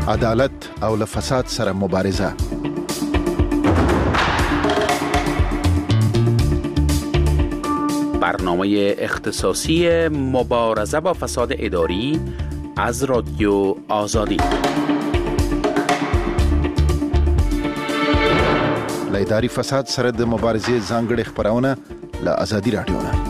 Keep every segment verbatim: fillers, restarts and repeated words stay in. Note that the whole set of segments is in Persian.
عدالت او له فساد سره مبارزه. برنامه اختصاصی مبارزه با فساد اداری از رادیو آزادی. له اداري فساد سره د مبارزې ځانګړي خبرونه له آزادي رادیو نه.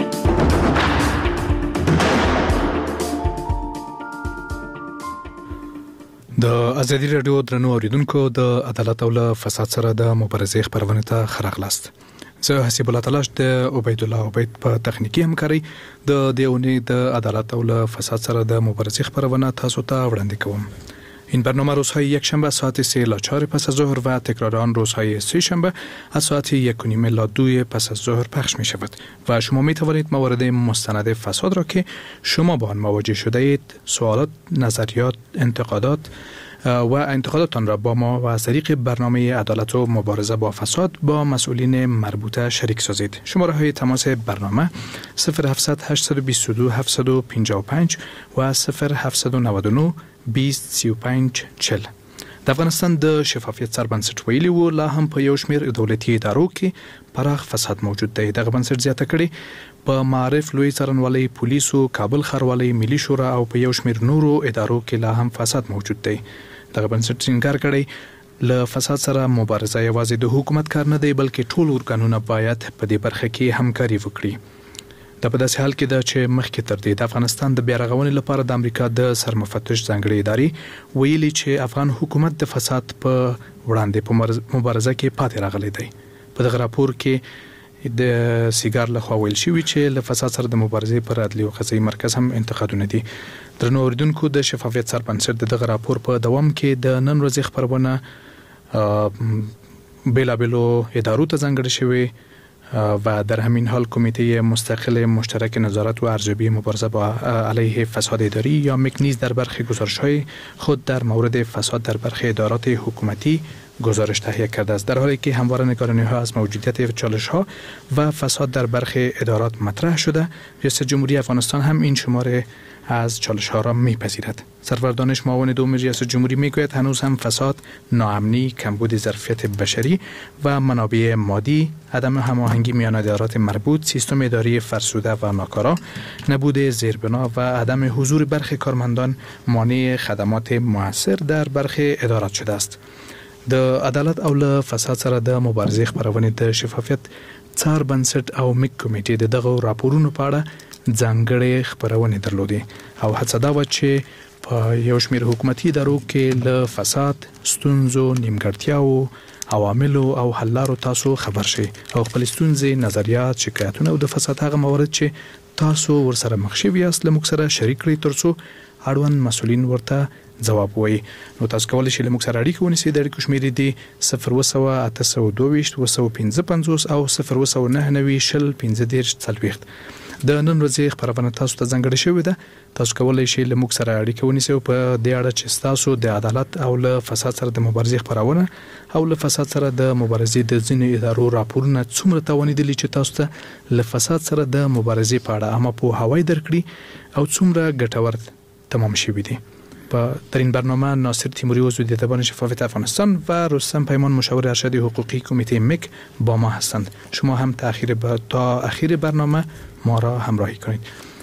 د آزادي رادیو درنو اوریدونکو، د عدالت او له فساد سره د مبارزې خبرونه ته خراغلاست. زه حسیب الله تلاش د عبید الله عبید په تخنیکی همکاري د دیونی د عدالت او له فساد سره د مبارزې خبرونه تاسو ته وړاندې کوم. این برنامه روزهای یک شنبه ساعت سه الی چهار پس از ظهر و تکرار آن روزهای سه شنبه از ساعت یک و نیم الی دو پس از ظهر پخش می شود و شما می توانید موارد مستند فساد را که شما با آن مواجه شده اید، سوالات، نظریات، انتقادات و انتقاداتان را با ما و از طریق برنامه عدالت و مبارزه با فساد با مسئولین مربوطه شریک سازید. شماره های تماس برنامه صفر هفتصد هشتصد و بیست و دو هفتصد و پنجاه و پنج و صفر هفتصد و نود و نه بیست سی و پنج چهل. د افغانستان د شفافیت سربنسټ ویلي وو لا هم په یو شمېر دولتي ادارو کې پراخ فساد موجود دی. دغه بنسټ زیاته کړي په معارف، لوی څارنوالۍ، پولیسو، کابل ښاروالۍ، ملي شورا او په یو شمېر نورو ادارو کې لا هم فساد موجود دی. دغه بنسټ ټینګار کړی له فساد سره مبارزه یوازې د حکومت کار نه دی، بلکې ټول ارګانونه باید په دې برخه کې همکاري وکړي. دا په داسې حال کې ده چې مخکې تر دې د افغانستان د بیا رغونې لپاره د امریکا د سرمفتش ځانګړې ادارې ویلي چې افغان حکومت د فساد په وړاندې په مبارزه کې پاتې راغلی دی. په دغه راپور کې د سیګار لخوا ویل شوي چې له فساد سره د مبارزې پر عدلي او قضایي مرکز هم انتقادونه دي. درنو اوریدونکو، د شفافیت سربنسټ د دغه راپور په دوام کې د نن ورځې خبرونه بېلابېلو ادارو ته ځانګړې شوي و در همین حال کمیته مستقل مشترک نظارت و ارزیابی مبارزه با علیه فساد اداری یا مک نیز در برخی گزارش‌های خود در مورد فساد در برخی ادارات حکومتی گزارش تهیه کرده است، در حالی که همواره نگرانی‌ها از موجودیت چالش‌ها و فساد در برخی ادارات مطرح شده. ریاست جمهوری افغانستان هم این شماره از چالش‌ها را می‌پذیرد. سرور دانش معاون دوم ریاست جمهوری میگوید هنوز هم فساد، ناامنی، کمبود ظرفیت بشری و منابع مادی، عدم هماهنگی میان ادارات مربوط، سیستم اداری فرسوده و ناکارا، نبود زیربنا و عدم حضور برخی کارمندان مانع خدمات مؤثر در برخی ادارات شده است. د عدالت او له فساد سره د مبارزې خبرونه د شفافیت څار بنسټ او مک کمیټې د دغه راپورونو په اړه ځانګړې خبرونه درلودې او هڅه دا و چې په یو شمېر حکومتي ادارو کې له فساد، ستونزو، نیمګړتیاو، عواملو او حل لارو تاسو خبر شئ او خپل ستونزې، نظریات، شکایتونه او د فساد هغه موارد چې تاسو ورسره مخ شوي یاست له موږ سره شریک کړئ ترڅو اړوند مسؤلین ورته جواب وایي. نو تاسو کولی شئ له موږ سره اړیکه ونیسئ. د اړیکو شمېرې دي صفر اووه سوه اته سوه دوه ویشت اووه سوه پنځه پنځوس او صفر اووه سوه نهه نوي شل پنځه دېرش څلوېښت. د نن ورځې خبرونه تاسو ته ځانګړې شوې ده. تاسو کولی شئ له موږ سره اړیکه ونیسئ او په دې اړه چې ستاسو د عدالت او له فساد سره د مبارزې خبرونه او له فساد سره د مبارزې د ځینو ادارو راپورونه څومره توانیدلي چې تاسو ته له فساد سره د مبارزې په اړه عامه پوهاوی درکړي او څومره ګټور تمام شوي دي. در این برنامه ناصر تیموری عضو دیدبان شفافیت افغانستان و رستم پیمان مشاور ارشد حقوقی کمیته مک با ما هستند. شما هم تأخیر با تا اخیر برنامه ما را همراهی کنید.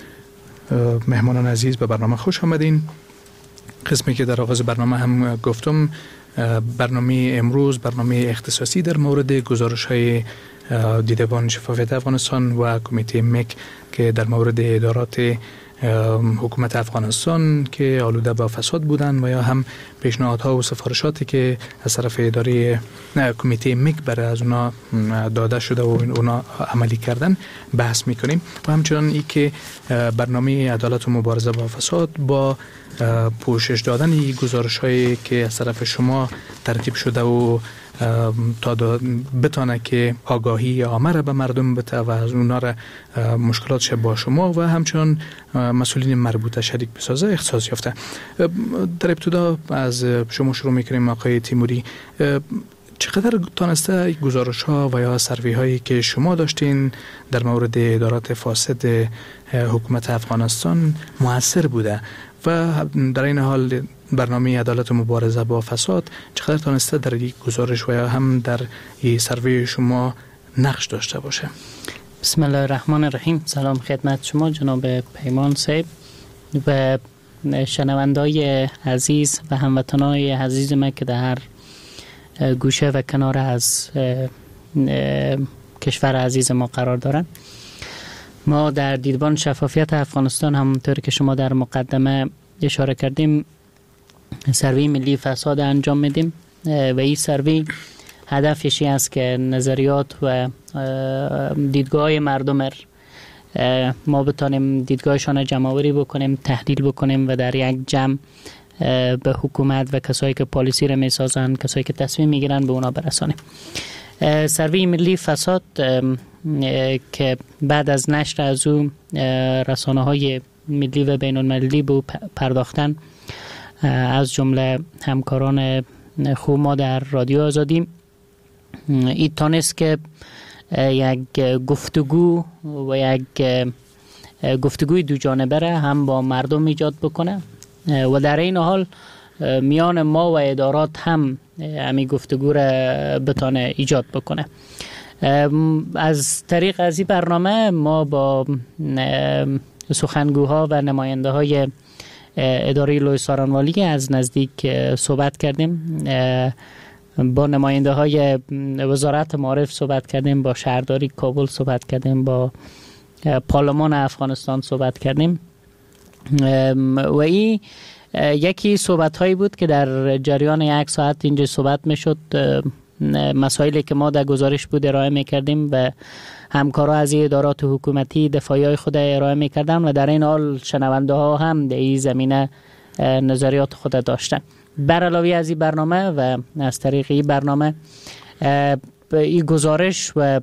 مهمانان عزیز، به برنامه خوش آمدین. قسمی که در آغاز برنامه هم گفتم، برنامه امروز برنامه اختصاصی در مورد گزارش های دیدبان شفافیت افغانستان و کمیته مک که در مورد ادارات حکومت افغانستان که آلوده با فساد بودند و یا هم پیشنهادها و سفارشاتی که از طرف اداره کمیته مک برای از اونا داده شده و اونا عملی کردن بحث میکنیم و همچنان ای که برنامه عدالت و مبارزه با فساد با پوشش دادن این گزارش هایی که از طرف شما ترتیب شده و تا بتانه که آگاهی عامه را به مردم بده و از اونا را مشکلاتش با شما و همچنان مسئولین مربوطه شریک بسازه اختصاص یافته. در ابتدا از شما شروع میکنیم آقای تیموری. چقدر تانسته گزارش ها و یا سروی هایی که شما داشتین در مورد ادارات فاسد حکومت افغانستان مؤثر بوده و در این حال برنامه عدالت و مبارزه با فساد چقدر تانسته در این گزارش و یا هم در این سروی شما نقش داشته باشه؟ بسم الله الرحمن الرحیم. سلام خدمت شما جناب پیمان صاحب و شنوندای عزیز و هموطنای عزیز من که در هر گوشه و کنار از کشور عزیز ما قرار دارن. ما در دیدبان شفافیت افغانستان همونطور که شما در مقدمه اشاره کردیم سروی ملی فساد انجام میدیم و این سروی هدفش است که نظریات و دیدگاه مردم ما بتانیم دیدگاهشان جمع‌آوری بکنیم، تحلیل بکنیم و در یک جمع به حکومت و کسایی که پالیسی را میسازن، کسایی که تصمیم میگیرن به اونا برسانیم. سروی ملی فساد که بعد از نشر از او رسانه های ملی و بین المللی به پرداختن از جمله همکاران خوب ما در رادیو آزادی، این تانست که یک گفتگو و یک گفتگوی دو جانبه را هم با مردم ایجاد بکنه و در این حال میان ما و ادارات هم همین گفتگو را بتانه ایجاد بکنه. از طریق از این برنامه ما با سخنگوها و نماینده های اداره لوی سارانوالی از نزدیک صحبت کردیم، با نماینده های وزارت معارف صحبت کردیم، با شهرداری کابل صحبت کردیم، با پارلمان افغانستان صحبت کردیم و این یکی صحبت هایی بود که در جریان یک ساعت اینجا صحبت می شد. مسائلی که ما در گزارش بود ارائه می کردیم و همکارا از ادارات حکومتی دفاعی های خود ارائه می کردن و در این حال شنونده ها هم در این زمینه نظریات خود داشتن. بر علاوه از این برنامه و از طریق این برنامه این گزارش و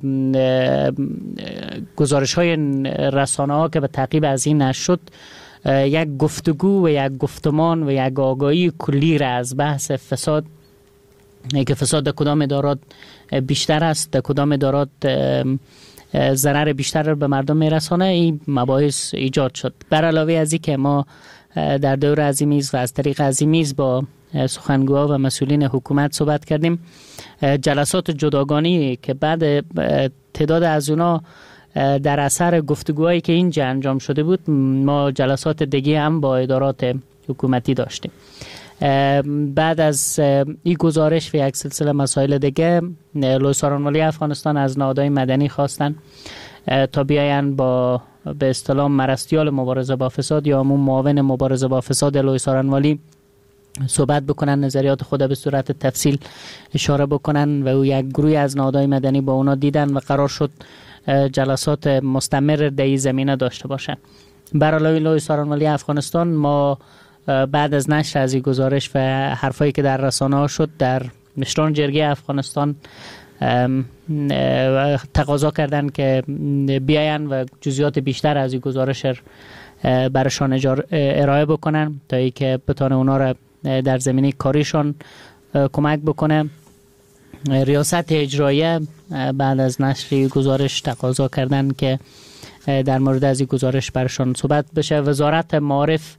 گزارش های رسانه ها که به تعقیب از این نشر شد یک گفتگو و یک گفتمان و یک آگاهی کلی را از بحث فساد، که فساد در کدام ادارات بیشتر است، در کدام ادارات ضرر بیشتر را به مردم میرسانه، این مباحث ایجاد شد. بر علاوه از این که ما در دور از این میز و از طریق از این میز با سخنگوها و مسئولین حکومت صحبت کردیم. جلسات جداگانه که بعد تعداد از اونا در اثر گفتگوهایی که اینجا انجام شده بود، ما جلسات دیگه هم با ادارات حکومتی داشتیم. بعد از این گزارش و یک سلسله مسائل دیگه، لوی سارانوالی افغانستان از نهادهای مدنی خواستن تا بیاین با به اصطلاح مرستیال مبارزه با فساد یا همون معاون مبارزه با فساد لوی سارانوالی صحبت بکنن، نظریات خود به صورت تفصیل اشاره بکنن و او یک گروه از نهادهای مدنی با اونا دیدن و قرار شد جلسات مستمر در این زمینه داشته باشن. برای لوی سارانوالی افغانستان ما بعد از نشر از این گزارش و حرفایی که در رسانه ها شد در مشران جرگه افغانستان تقاضا کردن که بیاین و جزئیات بیشتر از این گزارش برشان ارائه بکنن تا ای که بتونه اونا را در زمینه کاریشان کمک بکنه. ریاست اجرایه بعد از نشر گزارش تقاضا کردن که در مورد از این گزارش برشان صحبت بشه. وزارت معارف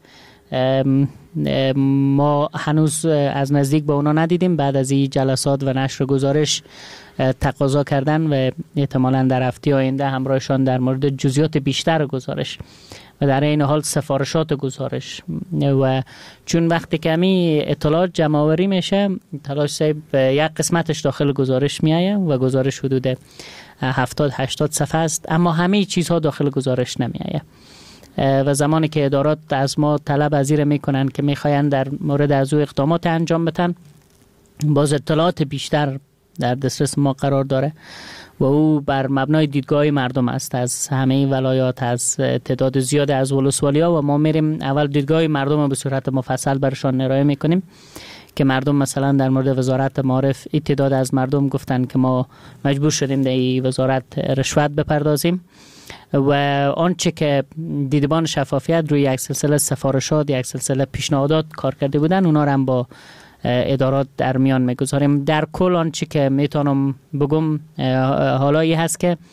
ما هنوز از نزدیک با اونا ندیدیم، بعد از این جلسات و نشر گزارش تقاضا کردن و احتمالاً در هفته آینده همراهشان در مورد جزئیات بیشتر گزارش و در این حال سفارشات گزارش و چون وقتی که همی اطلاعات جمع آوری میشه تلاش صاحب یک قسمتش داخل گزارش میایه و گزارش حدود هفتاد هشتاد صفحه است، اما همه چیزها داخل گزارش نمیایه و زمانی که ادارات از ما طلب ازیر میکنن که میخواین در مورد از او اقدامات انجام بدن، باز اطلاعات بیشتر در دسترس ما قرار داره و او بر مبنای دیدگاه مردم است از همه ولایات، از تعداد زیاد از ولسوالیا و ما میریم اول دیدگاه مردم به صورت مفصل برشان ارائه میکنیم که مردم مثلا در مورد وزارت معارف تعداد از مردم گفتن که ما مجبور شدیم در این وزارت رشوت بپردازیم و آنچه که دیدبان شفافیت روی یک سلسله سفارشات، یک سلسله پیشنهادات کار کرده بودن، اونا رو هم با ادارات در میان میگذاریم. در کل آنچه که میتونم بگم حالایی هست که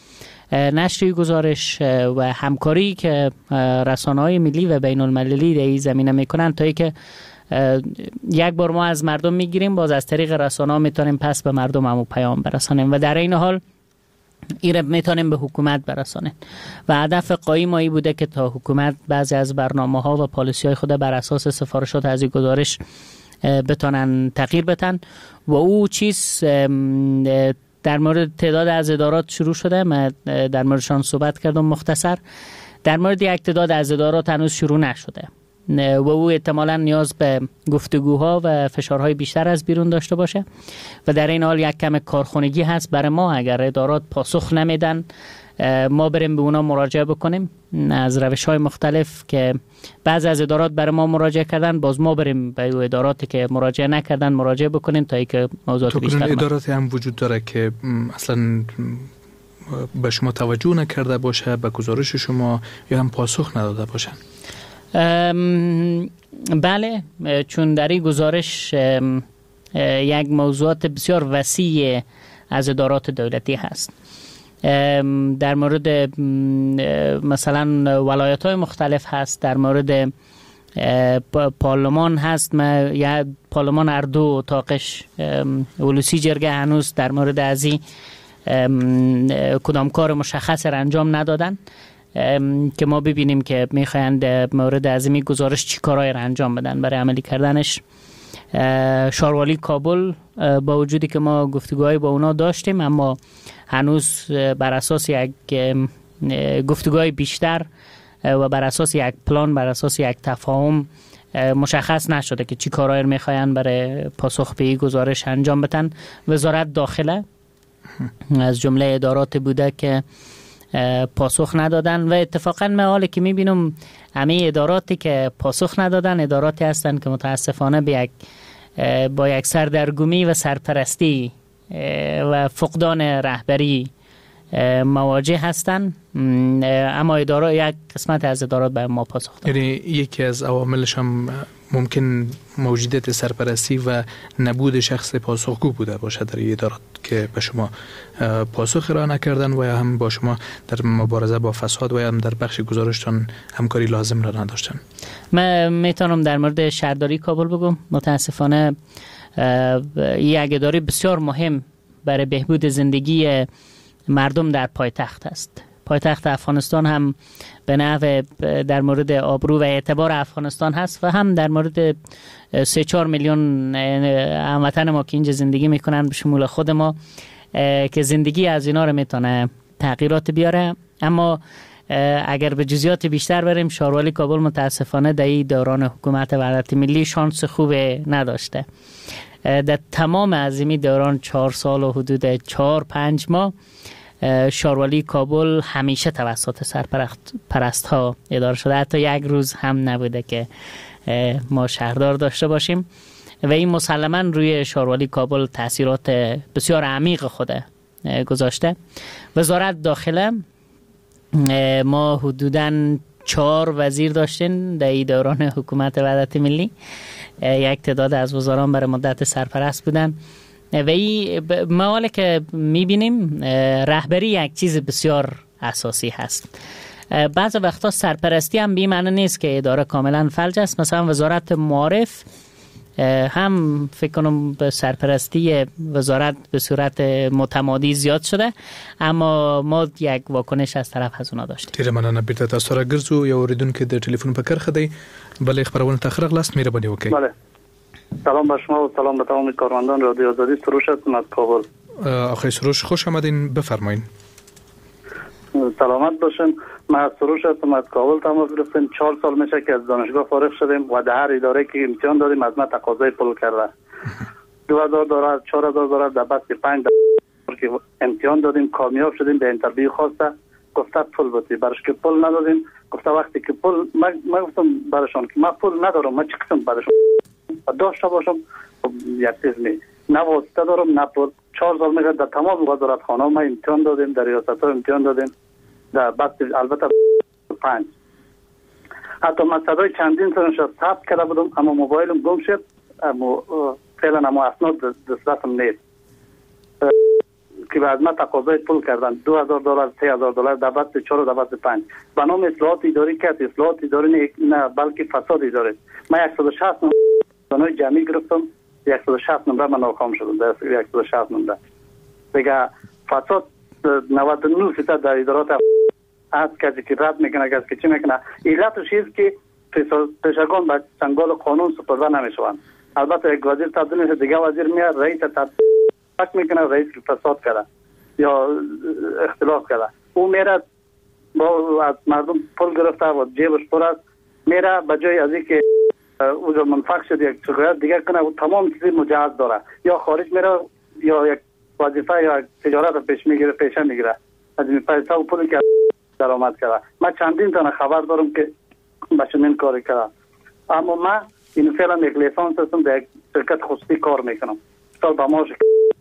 نشر گزارش و همکاری که رسانه‌های ملی و بین المللی در این زمینه میکنن تا ای که یک بار ما از مردم میگیریم، باز از طریق رسانه‌ها میتونیم پس به مردم همو پیام برسانیم و در این حال ایره میتونیم به حکومت برسانیم و هدف قایم ما ای بوده که تا حکومت بعضی از برنامه ها و پالیسی های خود بر اساس سفارشات از این گزارش بتونن تغییر بدن و او چیز در مورد تعداد از ادارات شروع شده. من در موردشان صحبت کردم مختصر. در مورد یک تعداد از ادارات هنوز شروع نشده و او احتمالاً نیاز به گفتگوها و فشارهای بیشتر از بیرون داشته باشه و در این حال یک کم کارخونگی هست برای ما. اگر ادارات پاسخ نمیدن ما بریم به اونا مراجعه بکنیم از روش‌های مختلف که بعضی از ادارات برای ما مراجعه کردن، باز ما بریم به اداراتی که مراجعه نکردن مراجعه بکنیم تا اینکه موضوعات بیشتر. اداراتی هم وجود داره که اصلا به شما توجه نکرده باشه، به گزارش شما یا هم پاسخ نداده باشن؟ بله، چون در این گزارش یک موضوعات بسیار وسیع از ادارات دولتی هست. در مورد مثلا ولایت های مختلف هست، در مورد پارلمان هست. ما یا پارلمان اردو اتاقش ولوسی جرگه هنوز در مورد ازی کدام کار مشخص را انجام ندادن که ما ببینیم که میخواین در مورد ازمی گزارش چی کارهای را انجام بدن برای عملی کردنش. شاروالی کابل با وجودی که ما گفتگوهای با اونا داشتیم اما هنوز بر اساس یک گفتگوهای بیشتر و بر اساس یک پلان، بر اساس یک تفاهم مشخص نشده که چی کارهای را میخواین برای پاسخ به این گزارش انجام بدن. وزارت داخله از جمله ادارات بوده که پاسخ ندادن و اتفاقا من حالی که میبینم همه اداراتی که پاسخ ندادن اداراتی هستن که متاسفانه به یک با یک سردرگمی و سرپرستی و فقدان رهبری مواجه هستن، اما اداره یک قسمت از ادارات به ما پاسخ دادن. یعنی یکی از عواملش هم ممکن موجودیت سرپرستی و نبود شخص پاسخگو بوده باشه در این ادارات که به شما پاسخ ارائه نکردن و یا هم با شما در مبارزه با فساد و یا هم در بخش گزارشتان همکاری لازم را نداشتن. من میتونم در مورد شهرداری کابل بگم. متاسفانه یک اداره بسیار مهم برای بهبود زندگی مردم در پایتخت است. پایتخت افغانستان هم به نحو در مورد آبرو و اعتبار افغانستان هست و هم در مورد سه چهار میلیون هموطن ما که اینجا زندگی میکنن به شمول خود ما که زندگی از اینا رو میتونه تغییرات بیاره. اما اگر به جزئیات بیشتر بریم، شاروالی کابل متاسفانه در این دوران حکومت وحدت ملی شانس خوب نداشته. در تمام عظیمی دوران چهار سال و حدود چهار پنج ماه شاروالی کابل همیشه توسط سرپرست ها اداره شده. حتی یک روز هم نبوده که ما شهردار داشته باشیم و این مسلما روی شاروالی کابل تاثیرات بسیار عمیق خود گذاشته. وزارت داخله ما حدوداً چهار وزیر داشتیم در این دوران حکومت وحدت ملی. یک تعداد از وزران برای مدت سرپرست بودن و این موالی که میبینیم رهبری یک چیز بسیار اساسی هست. بعض وقتا سرپرستی هم بی معنی نیست که اداره کاملا فلج است. مثلا وزارت معارف هم فکر کنم به سرپرستی وزارت به صورت متمادی زیاد شده، اما ما یک واکنش از طرف از اونا داشتیم. تیره مننه. بیرته تاسو را ګرځو یو اوریدونکو د ټلیفون په کرخه دی بلې خبرونه تخرق لاست مهرباني وکړئ. بله. سلام بر شما و سلام به تمام کارمندان رادیو آزادی. سروش هستم از کابل. آقای سروش خوش آمدین، بفرمایید. سلامت باشین. من از سروش هستم از کابل تماس گرفتیم. چهار سال میشه که از دانشگاه فارغ شدیم و در هر اداره که امتحان دادیم از ما تقاضای پول کرده. دو هزار دلار، چهار هزار دلار در بس پنج که امتحان دادیم کامیاب شدیم، به اینترویو خواسته گفته پول بدی، برش که پول ندادیم گفته وقتی که پول من من گفتم برشون که من پول ندارم، من چی قسم برشون داشته باشم یک چیز نی نه واسطه دارم نه پول. چهار سال میگه در تمام وزارت خانه ما امتحان دادیم، در ریاست ها امتحان دادیم، در بس البته پنج حتی من صدای چندین سرنش ثبت کرده بودم اما موبایلم گم شد، اما فعلا اما اسناد دسترسم نیست. که از ما تقاضای پول کردن دو هزار دلار سه هزار دلار در بست چهار در بست پنج به نام اصلاحات اداری کرد. اصلاحات اداری نه بلکه فساد اداری. من صد و شصت نمره جمعی گرفتم، صد و شصت نمره من ناکام شدم در صد و شصت نمره. دیگه فساد نود و نه درصد در ادارات از کسی که رد میکنه کسی که چی میکنه. علتش است که پیشگان به چنگال قانون سپرده نمیشوند. البته یک وزیر تبدیل میشه دیگه وزیر میاد رئیس تبدیل میکنه، رئیس فساد کرده یا اختلاف کرده، او میره با از مردم پول گرفته و جیبش پر است، میره به جای از اینکه او منفعت شد یک شکایت دیگه کنه و تمام چیزی مجهز داره یا خارج میره یا یک وظیفه یا تجارت پیش میگیره پیشه میگیره از این پیسه و پولی که درآمد کرده. من چندین تا خبر دارم که به چنین کاری کرده. اما من این فعلا یک لیسانس هستم در یک شرکت خصوصی کار میکنم. سال با ماش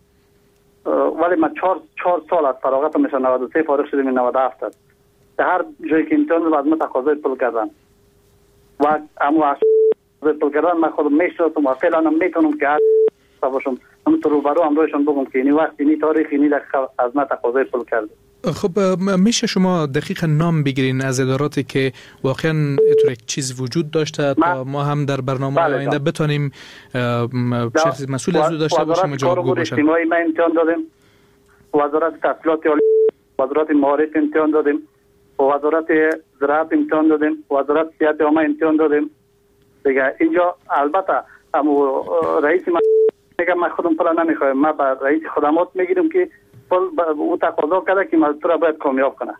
ولی من چهار چهار سال از فراغت میشه نود و سه فارغ شدم نود و هفت است. در هر جایی که امتحان از من تقاضای پول کردن و اما از پول کردن من خودم میشناسم و فعلا نمیتونم که باشم هم تو روبرو هم روشون بگم که این وقت این تاریخ این دقیقه از من تقاضای پول کرده. خب میشه شما دقیقا نام بگیرین از اداراتی که واقعا اینطور یک چیز وجود داشته تا ما هم در برنامه آینده بتونیم شخص مسئول از او داشته باشیم و جوابگو باشیم. اجتماعی ما امتحان دادیم، وزارت تحصیلات عالی، وزارت معارف امتحان دادیم، وزارت زراعت امتحان دادیم، وزارت صحت عامه امتحان دادیم. دیگه اینجا البته اما رئیس ما میگه من خودم پول نمیخوایم، ما با رئیس خدمات میگیریم که پول او تقاضا کرده که مزدور باید کامیاب کنه.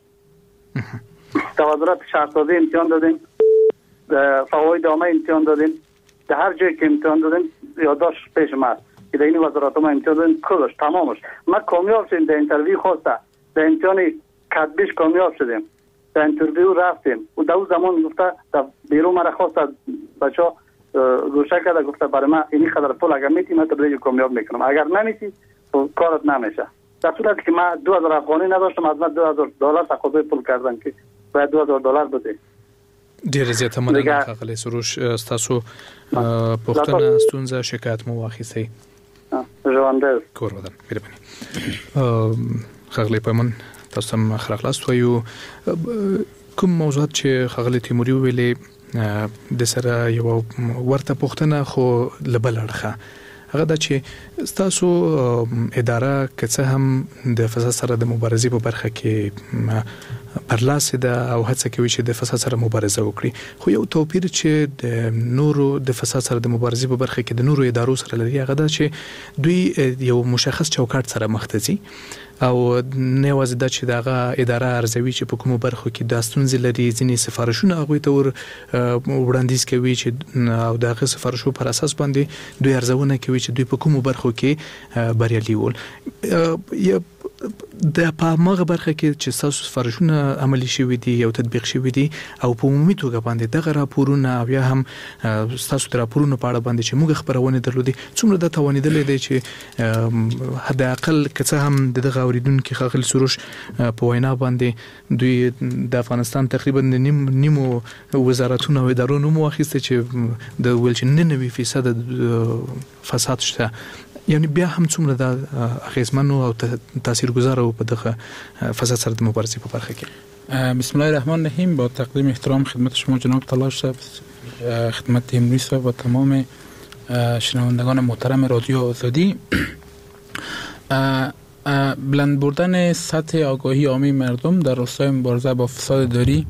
در وزارت شهرسازی امتحان دادیم، فواید عامه امتحان دادیم، در هر جایی که امتحان دادیم یادداشت پیش ما است که در این وزارت ما امتحان دادیم کلش تمامش ما کامیاب شدیم. در اینترویو خواسته در امتحان کتبیش کامیاب شدیم، در اینترویو رفتیم و در اون زمان گفته در بیرون مرا خواست بچه‌ها گوشه کرده گفته برای من اینی قدر پول اگر میتی من تبلیغ کامیاب میکنم، اگر نمیتی کارت نمیشه. در صورتی که من دو هزار افغانی نداشتم از من دو هزار دلار تقاضای پول کردن که باید دو هزار دلار بده. ډیر زیاته مننه ښاغلی سروش، ستاسو پوښتنه ستونزه شکایت مو واخیستئ. ژوندی کور ودان مهرباني. ښاغلی پیمان تاسو هم ښه راغلاست. وایو کوم موضوعات چې ښاغلی تیموري وویلې د سره یوه ورته پوښتنه خو له بل اړخه هغه دا چې ستاسو اداره که څه هم د فساد سره د مبارزې په برخه کې برلاسې ده او هڅه کوي چې د فساد سره مبارزه وکړي، خو یو توپیر چې د نورو د فساد سره د مبارزې په برخه کې د نورو ادارو سره لري هغه دا چې دوی یو مشخص چوکاټ سره مخ ته ځي او نه یوازې دا چې دغه اداره ارزوي چې په کومو برخو کې د ستونزې لري، ځینې سفارشونه هغوی ته ور وړاندیز کوي چې او دغه سفارشو پر اساس باندې دوی ارزونه کوي چې دوی په کومو برخو کې بریالي ول. د په مغه برخه کې چې تاسو سفارشونه عملي شوي دي او تطبیق شوي دي او په عمومي توګه باندې دغه راپورونه او یا هم تاسو د راپورونو په اړه باندې چې موږ خبرونه درلودي څومره د توانیدل دی چې حد اقل که څه هم دغه اوریدونکو ښاغلي سروش په وینا باندې دوی د افغانستان تقریبا نیم نیمو وزارتونو او ادارو نوم واخیسته چې د ویل چې ننوي فیصد فساد شته، یعنی بیا هم څومره د اغیزمنو او تاثیرگذار او په دغه فساد سره د مبارزې په برخه کې. بسم الله الرحمن الرحیم. با تقدیم احترام خدمت شما جناب تلاش صاحب، خدمت تیموری صاحب و تمام شنوندگان محترم رادیو آزادی، بلند بردن سطح آگاهی عامه مردم در راستای مبارزه با فساد اداری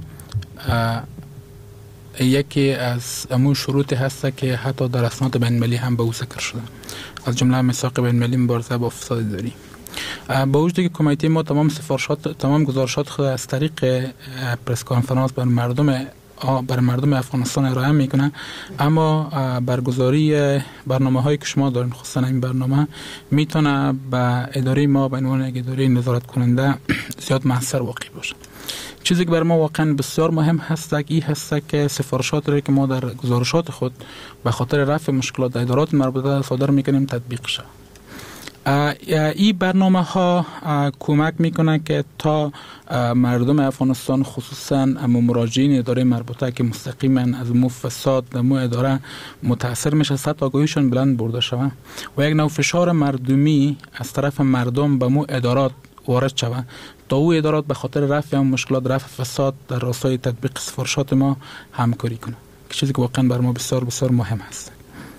یکی از امون شروط هست که حتی در اسناد بین المللی هم به او ذکر شده، از جمله میثاق بین المللی مبارزه با فساد اداری. با وجودی که کمیته ما تمام سفارشات تمام گزارشات خود از طریق پرس کنفرانس بر مردم بر مردم افغانستان ارائه میکنه، اما برگزاری برنامه هایی که شما دارین خصوصا این برنامه میتونه به اداره ما به عنوان یک اداره نظارت کننده زیاد موثر واقع باشه. چیزی که بر ما واقعا بسیار مهم هست این هست که سفارشات رو که ما در گزارشات خود به خاطر رفع مشکلات ادارات مربوطه صادر میکنیم تطبیق شه. این برنامه ها کمک میکنه که تا مردم افغانستان خصوصا اما مراجعین اداره مربوطه که مستقیما از مو فساد در مو اداره متاثر میشه سطح آگاهیشون بلند برده شود و یک نوع فشار مردمی از طرف مردم به مو ادارات وارد شود تا او ادارات به خاطر رفع هم مشکلات رفع فساد در راستای تطبیق سفارشات ما همکاری کنه که چیزی که واقعا بر ما بسیار بسیار مهم هست.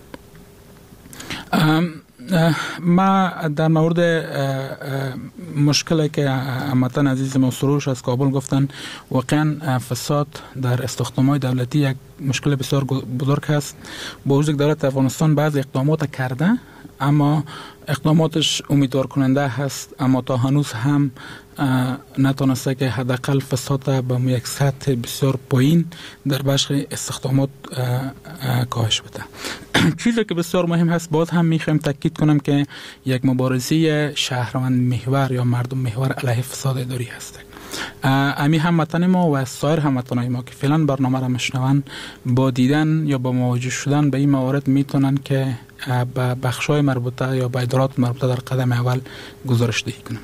ما در مورد مشکلی که هموطن عزیز ما سروش از کابل گفتن واقعا فساد در استخدامات دولتی یک مشکل بسیار بزرگ است. با وجود دولت افغانستان بعض اقدامات کرده اما اقداماتش امیدوار کننده هست اما تا هنوز هم نتونسته که حداقل فساد به یک سطح بسیار پایین در بخش استخدامات کاهش بده. چیزی که بسیار مهم هست باز هم میخوایم تاکید کنم که یک مبارزه شهروند محور یا مردم محور علیه فساد اداری هست. امی هموطن ما و سایر هموطنای ما که فعلا برنامه را میشنون با دیدن یا با مواجه شدن به این موارد میتونن که به بخشای مربوطه یا به ادارات مربوطه در قدم اول گزارش دهی کنن.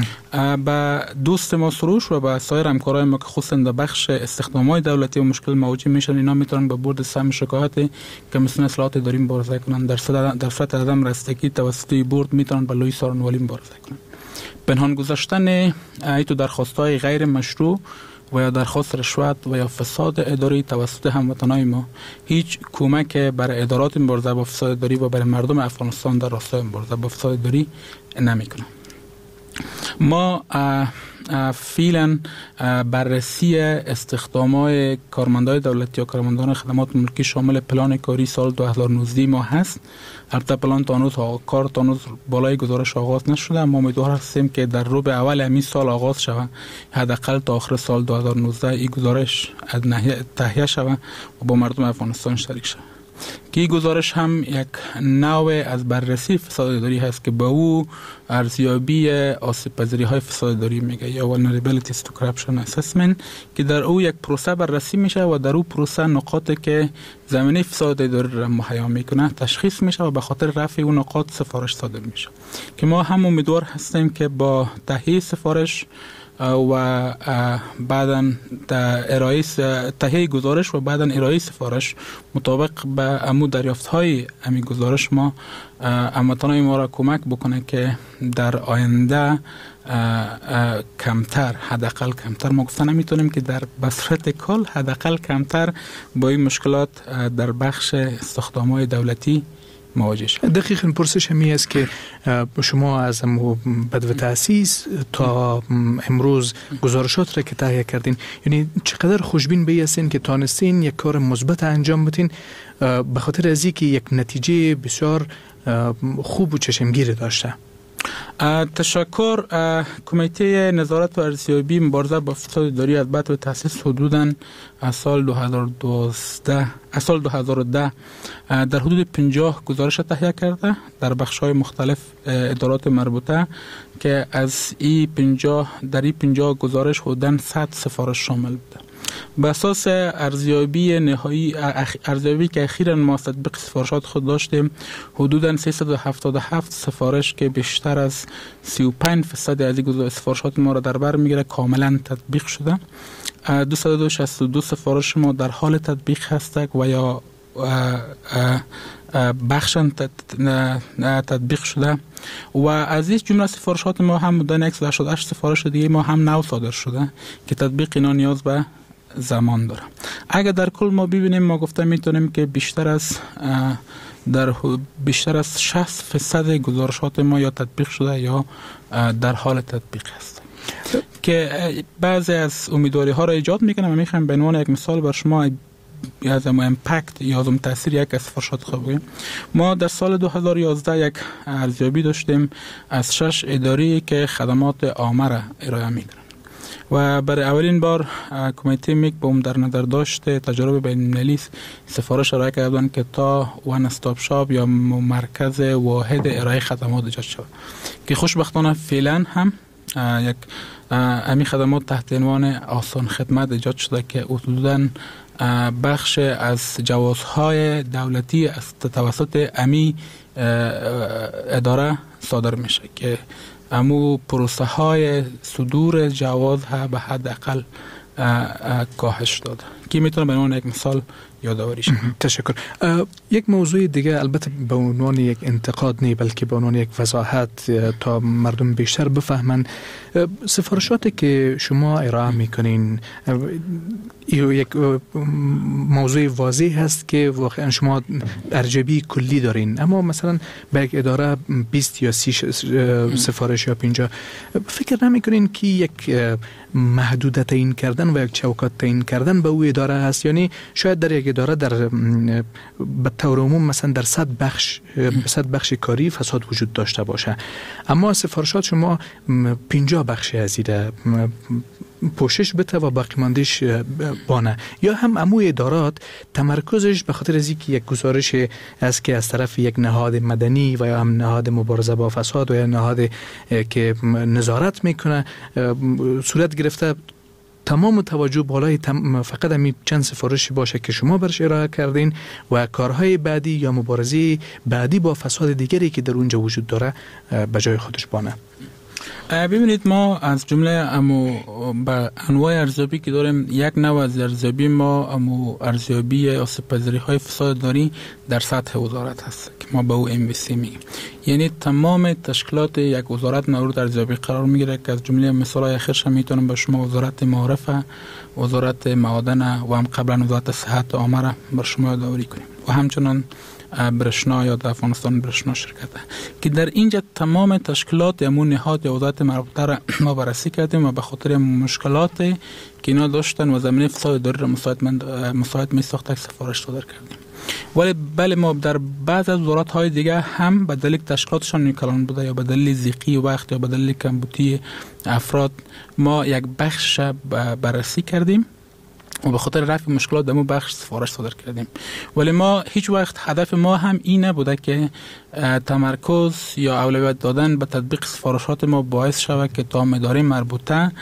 با دوست ما سروش و با سایر همکارای ما که خصوصا در بخش استخدامات دولتی و مشکل مواجه میشن اینا میتونن به بورد سهم شکایت کمیسیون اصلاحات اداری مبارزه کنن. در صورت در صورت عدم رستگی توسط بورد میتونن به لوی سارنوالی مبارزه کنن. پنهان گذاشتن ایتو درخواست‌های غیر مشروع و یا درخواست رشوت و یا فساد اداری توسط هموطنان ما هیچ کمک برای ادارات مبارزه با فساد اداری و برای مردم افغانستان در راستای مبارزه با فساد اداری نمیکنه. ما فعلا بررسی استخدامات کارمندان دولتی یا کارمندان خدمات ملکی شامل پلان کاری سال دو هزار و نوزده ما هست. البته پلان تا هنوز کار تا هنوز بالای گزارش آغاز نشده اما امیدوار هستیم که در ربع اول همین سال آغاز شود، حداقل تا آخر سال دو هزار و نوزده این گزارش از تهیه شود و با مردم افغانستان شریک شود. که این گزارش هم یک نوع از بررسی فساد اداری هست که به او ارزیابی آسیب پذیری های فساد اداری میگه یا vulnerabilities to corruption assessment که در او یک پروسه بررسی میشه و در او پروسه نقاطی که زمینه فساد اداری را مهیا میکنه تشخیص میشه و به خاطر رفع اون نقاط سفارش صادر میشه که ما هم امیدوار هستیم که با تهیه سفارش و بعداً ارائه تهیه گزارش و بعداً ارائه سفارش مطابق به امو دریافت های امی گزارش ما هموطنان ما را کمک بکنه که در آینده کمتر حداقل کمتر ما گفتن نمیتونیم که در بصورت کل حداقل کمتر با این مشکلات در بخش استخدامات دولتی مواجه شد. دقیقاً پرسش همی است که شما از بدو تأسیس تا امروز گزارشات را که تهیه کردین یعنی چقدر خوشبین به هستین که تانستین یک کار مثبت انجام بدین به خاطر از اینکه یک نتیجه بسیار خوب و چشمگیر داشته؟ تشکر. کمیته نظارت و ارزیابی مبارزه با فساد اداری از بعد تأسیس حدوداً از سال دو هزار و دوازده از سال دو هزار و ده در حدود پنجاه گزارش تهیه کرده در بخش‌های مختلف ادارات مربوطه که از این پنجاه در این پنجاه گزارش حدوداً صد سفارش شامل بوده. به اساس ارزیابی نهایی ارزیابی که اخیراً ما تطبیق سفارشات خود داشتیم حدوداً سیصد و هفتاد و هفت سفارش که بیشتر از سی و پنج درصد از این سفارشات ما را در بر میگیره کاملاً تطبیق شده. دویست و شصت و دو سفارش ما در حال تطبیق هستند و یا بخشن تطبیق شده و از این جمله سفارشات ما هم بودن صد و هشتاد و هشت سفارش دیگه ما هم نو صادر شده که تطبیق اینا نیاز به زمان داره. اگر در کل ما ببینیم ما گفتم میتونیم که بیشتر از در بیشتر از شصت درصد گزارشات ما یا تطبیق شده یا در حال تطبیق هست که بعضی از امیدواری ها را ایجاد میکنه. من میخوام به عنوان یک مثال بر شما از ام امپکت یا از تاثیر یک از سفارشات خود بگیم. ما در سال دو هزار و یازده یک ارزیابی داشتیم از شش اداری که خدمات عامه را ارائه میکنن و برای اولین بار کمیته میک بوم در نظر داشته تجربه بین المللی سفارش ارائه کردن که تا وان استاپ شاپ یا مرکز واحد ارائه خدمات ایجاد شد که خوشبختانه فعلا هم یک امی خدمات تحت عنوان آسان خدمت ایجاد شده که حدوداً بخش از جوازهای دولتی از توسط امی اداره صادر میشه که امو پروسه های صدور جواز ها به حد اقل کاهش داده که میتونه به عنوان یک مثال یادآوری شه. تشکر. یک موضوع دیگه البته به عنوان یک انتقاد نه بلکه به عنوان یک وضاحت تا مردم بیشتر بفهمن، سفارشاتی که شما ارائه میکنین یک موضوع واضح هست که واقعا شما ارجبی کلی دارین، اما مثلا به یک اداره بیست یا سی سفارش یا پنجاه فکر نمیکنین که یک محدودیت تعیین کردن و یک چوکات تعیین کردن به او اداره هست؟ یعنی شاید در یک اداره در به طور عموم مثلا در صد بخش صد بخش کاری فساد وجود داشته باشه، اما سفارشات شما پنجاه بخش از ایره پوشش بده و باقی ماندهش بانه، یا هم امو ادارات تمرکزش به خاطر از اینکه یک گزارش است که از طرف یک نهاد مدنی و یا هم نهاد مبارزه با فساد و یا نهاد که نظارت میکنه صورت گرفته، تمام توجه بالای تم... فقط همین چند سفارش باشه که شما برش ارائه کردین و کارهای بعدی یا مبارزه بعدی با فساد دیگری که در اونجا وجود داره به جای خودش بانه. ببینید ما از جمله امو با انواع ارزیابی که داریم، یک نوع از ارزیابی ما امو ارزیابی آسیب‌پذیری های فساد داری در سطح وزارت هست که ما به او ام وی سی میگیم. یعنی تمام تشکیلات یک وزارت مورد ارزیابی قرار میگیره که از جمله مثالای اخیرش میتونم به شما وزارت معارفه، وزارت معادن و هم قبلا وزارت صحت عامه را بر شما یادآوری کنیم و همچنان برشنا یا در افغانستان برشنا شرکت که در اینجا تمام تشکیلات امون نهاد یا وزارت مربوطه را ما بررسی کردیم و به خاطر مشکلات که اینا داشتن و زمینه فساد اداری را مساعد می ساخت سفارش صادر کردیم. ولی بله ما در بعض از وزارت های دیگه هم به دلیل تشکیلاتشان نیکلان بوده یا به دلیل ضیقی وقت یا به دلیل کمبودی افراد ما یک بخش بررسی کردیم و به خاطر رفع مشکلات دمو بخش سفارش صادر کردیم. ولی ما هیچ وقت هدف ما هم این نبوده که تمرکز یا اولویت دادن به تطبیق سفارشات ما باعث شود که تا اداره مربوطه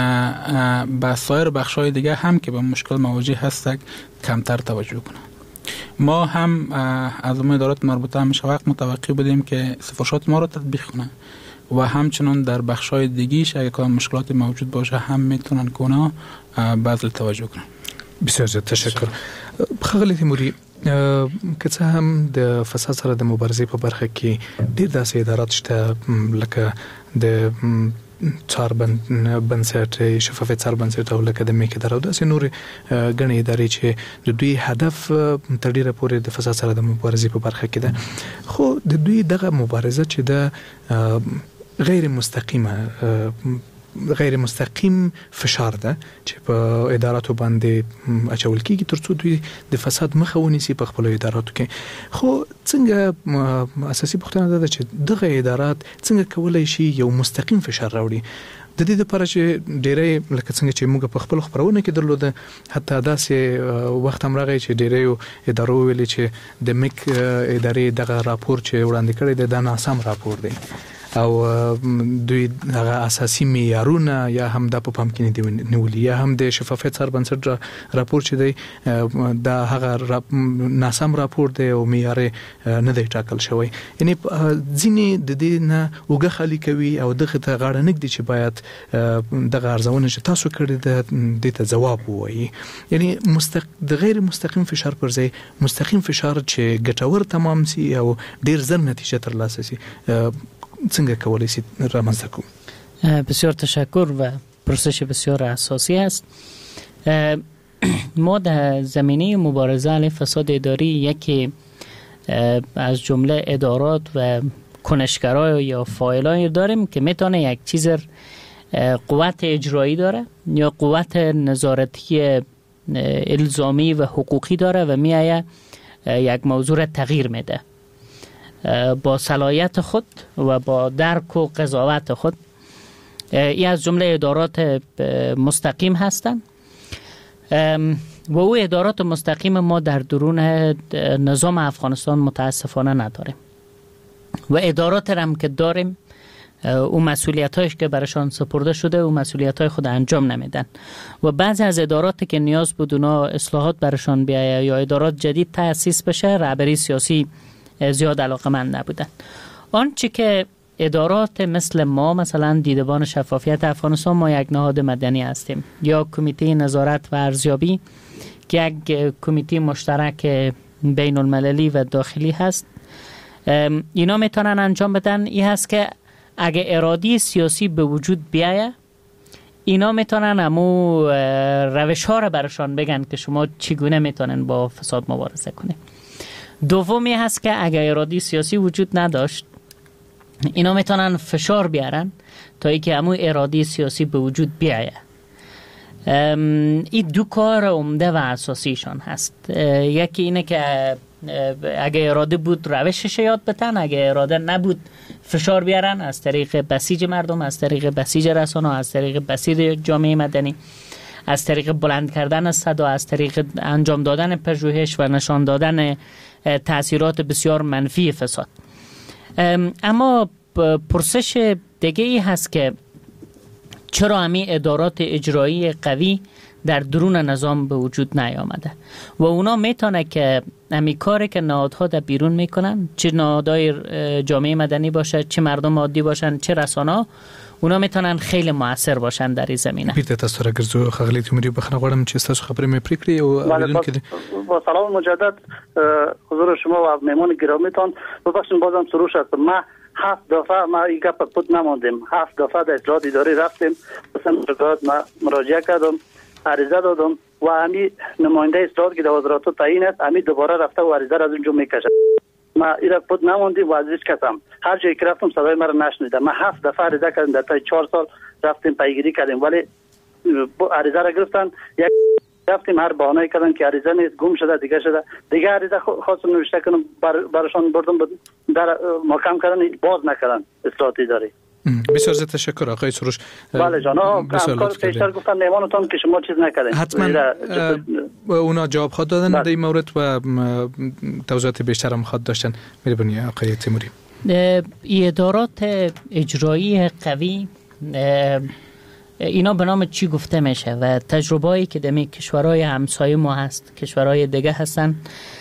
به سایر بخش‌های دیگه هم که به مشکل مواجه هستند کمتر توجه کنند. ما هم از ادارات مربوطه همیشه وقت متوقع بودیم که سفارشات ما را تطبیق کنند و همچنان در بخش‌های دیگیش اگه کدام مشکلات موجود باشه هم میتونن که اونا بذل توجه کنن. بسیار زیاد تشکر. خغلی تیموری که څه هم د فساد سره د مبارزې په برخه کې ډېر داسې ادارات شته لکه د څار بنسټ شفافیت څار بنسټ او لکه د میک اداره او داسې نور ګڼې ادارې چې د دوی هدف تر ډېره پورې د فساد سره د مبارزې په برخه کې ده، خو د دوی دغه مبارزه چې ده غیر مستقیمه غیر مستقیم فشار ده چې په اداراتو باندې اچول کیږي ترڅو دوی د فساد مخه ونیسي په خپل اداراتو کې. خو څنګه اساسي پوښتنه ده چې دغه ادارات څنګه کولای شي یو مستقیم فشار راوړي د دې لپاره چې ډېرې لکه څنګه چې موږ په خپل خبرونه کې درلوده، حتی داسې وخت هم راغی چې ډېرې ادارو ویلي چې د میک ادارې دغه راپور چې وړاندې کړی دی دا ناسم راپور دی او دوی هغه اساسي معیارونه یا هم د په پام کې نه دی نیولي یا هم د شفافیت سر بنسټ راپور چې دی دا هغه ناسم راپور دی او معیار نه دی ټاکل شوی. یعنی ځینې د دې نه وګه خالي کوي او دغه ته غاړه نږدي چې باید دغه ارزونه چې تاسو کړی ده د ته جواب ووایي. یعنی مستق د غیر مستقیم فشار پر ځای مستقیم فشار چې ګټور تمام سي او ډیر زر نتیجه ترلاسه سي څنګه کولای شي رامنځته کوو؟ بسیار تشکر و پرسش بسیار اساسی است. ما در زمینه مبارزه علیه فساد اداری یکی از جمله ادارات و کنشگرای یا فاعلای داریم که میتونه یک چیز قوت اجرایی داره یا قوت نظارتی الزامی و حقوقی داره و میایه یک موضوع تغییر میده با صلاحیت خود و با درک و قضاوت خود. این از جمله ادارات مستقیم هستند و او ادارات مستقیم ما در درون نظام افغانستان متاسفانه نداریم و ادارات هم که داریم او مسئولیت‌هایش که برشان سپرده شده و مسئولیت‌های خود انجام نمیدن و بعضی از اداراتی که نیاز بود اونا اصلاحات برشان بیایه یا ادارات جدید تأسیس بشه، رهبری سیاسی زیاد علاقه‌مند نبودن. آنچه که ادارات مثل ما، مثلا دیدبان شفافیت افغانستان، ما یک نهاد مدنی هستیم، یا کمیته نظارت و ارزیابی که یک کمیته مشترک بین المللی و داخلی هست، اینا میتونن انجام بدن. این هست که اگه اراده سیاسی به وجود بیایه، اینا میتونن امو روش ها رو برشان بگن که شما چگونه میتونن با فساد مبارزه کنه. دومی هست که اگه اراده سیاسی وجود نداشت، اینا میتونن فشار بیارن تا ای که امو اراده سیاسی به وجود بیایه. این دو کار عمده و اساسیشان هست. یکی اینه که اگه اراده بود روشش یاد بتن، اگه اراده نبود فشار بیارن از طریق بسیج مردم، از طریق بسیج رسانه، از طریق بسیج جامعه مدنی، از طریق بلند کردن صدا، از طریق انجام دادن پژوهش و نشان دادن تأثیرات بسیار منفی فساد. اما پرسش دیگه ای هست که چرا همین ادارات اجرایی قوی در درون نظام به وجود نیامده و اونا میتونه که همین کاری که نهادها در بیرون میکنن، چه نهادهای جامعه مدنی باشه، چه مردم عادی باشن، چه رسانه، اونا میتونن خیلی موثر باشن در این زمینه. بیرته تاسو را ګرځو خغلی تیموری بخنه غواړم چې تاسو خبرې مې پرې کړې او بدون کې با سلام مجدد حضور شما و مهمان گرامیتان. ببخشید بازم سروش است. ما هفت دفعه ما این گپ پود نماندیم، هفت دفعه در اطلاعات اداری رفتیم، مثلا مراجعات ما مراجعه کردم، عریضه دادم و همین نماینده اصلاحات که در وزارت تعیین است، همین دوباره رفته و عریضه را از اونجا میکشه. ما ایرا پود نماندیم و از هیچ کسم هر جایی که رفتم صدای ما را نشنیدم. ما هفت دفعه عریضه کردیم، در تا چهار سال رفتیم پیگیری کردیم ولی عریضه را گرفتن، یک رفتیم هر بهانه‌ای کردن که عریضه نیست، گم شده، دیگه شده، دیگه عریضه خواستم نوشته کنم بر برشان بردم در محکم کردن، باز نکردن اصلاحات اداری. بسیار زیاد تشکر آقای سروش. بله جناب، همکار پیشتر گفتن میمانتون که شما چیز نکردین. حتما اونا جواب خود دادن در این مورد و توضیحات بیشتر هم خود داشتن. مهربانی آقای تیموری. ادارات اجرایی قوی اینا به نام چی گفته میشه و تجربه‌ای که در کشورهای همسایه ما هست، کشورهای دیگه هستن.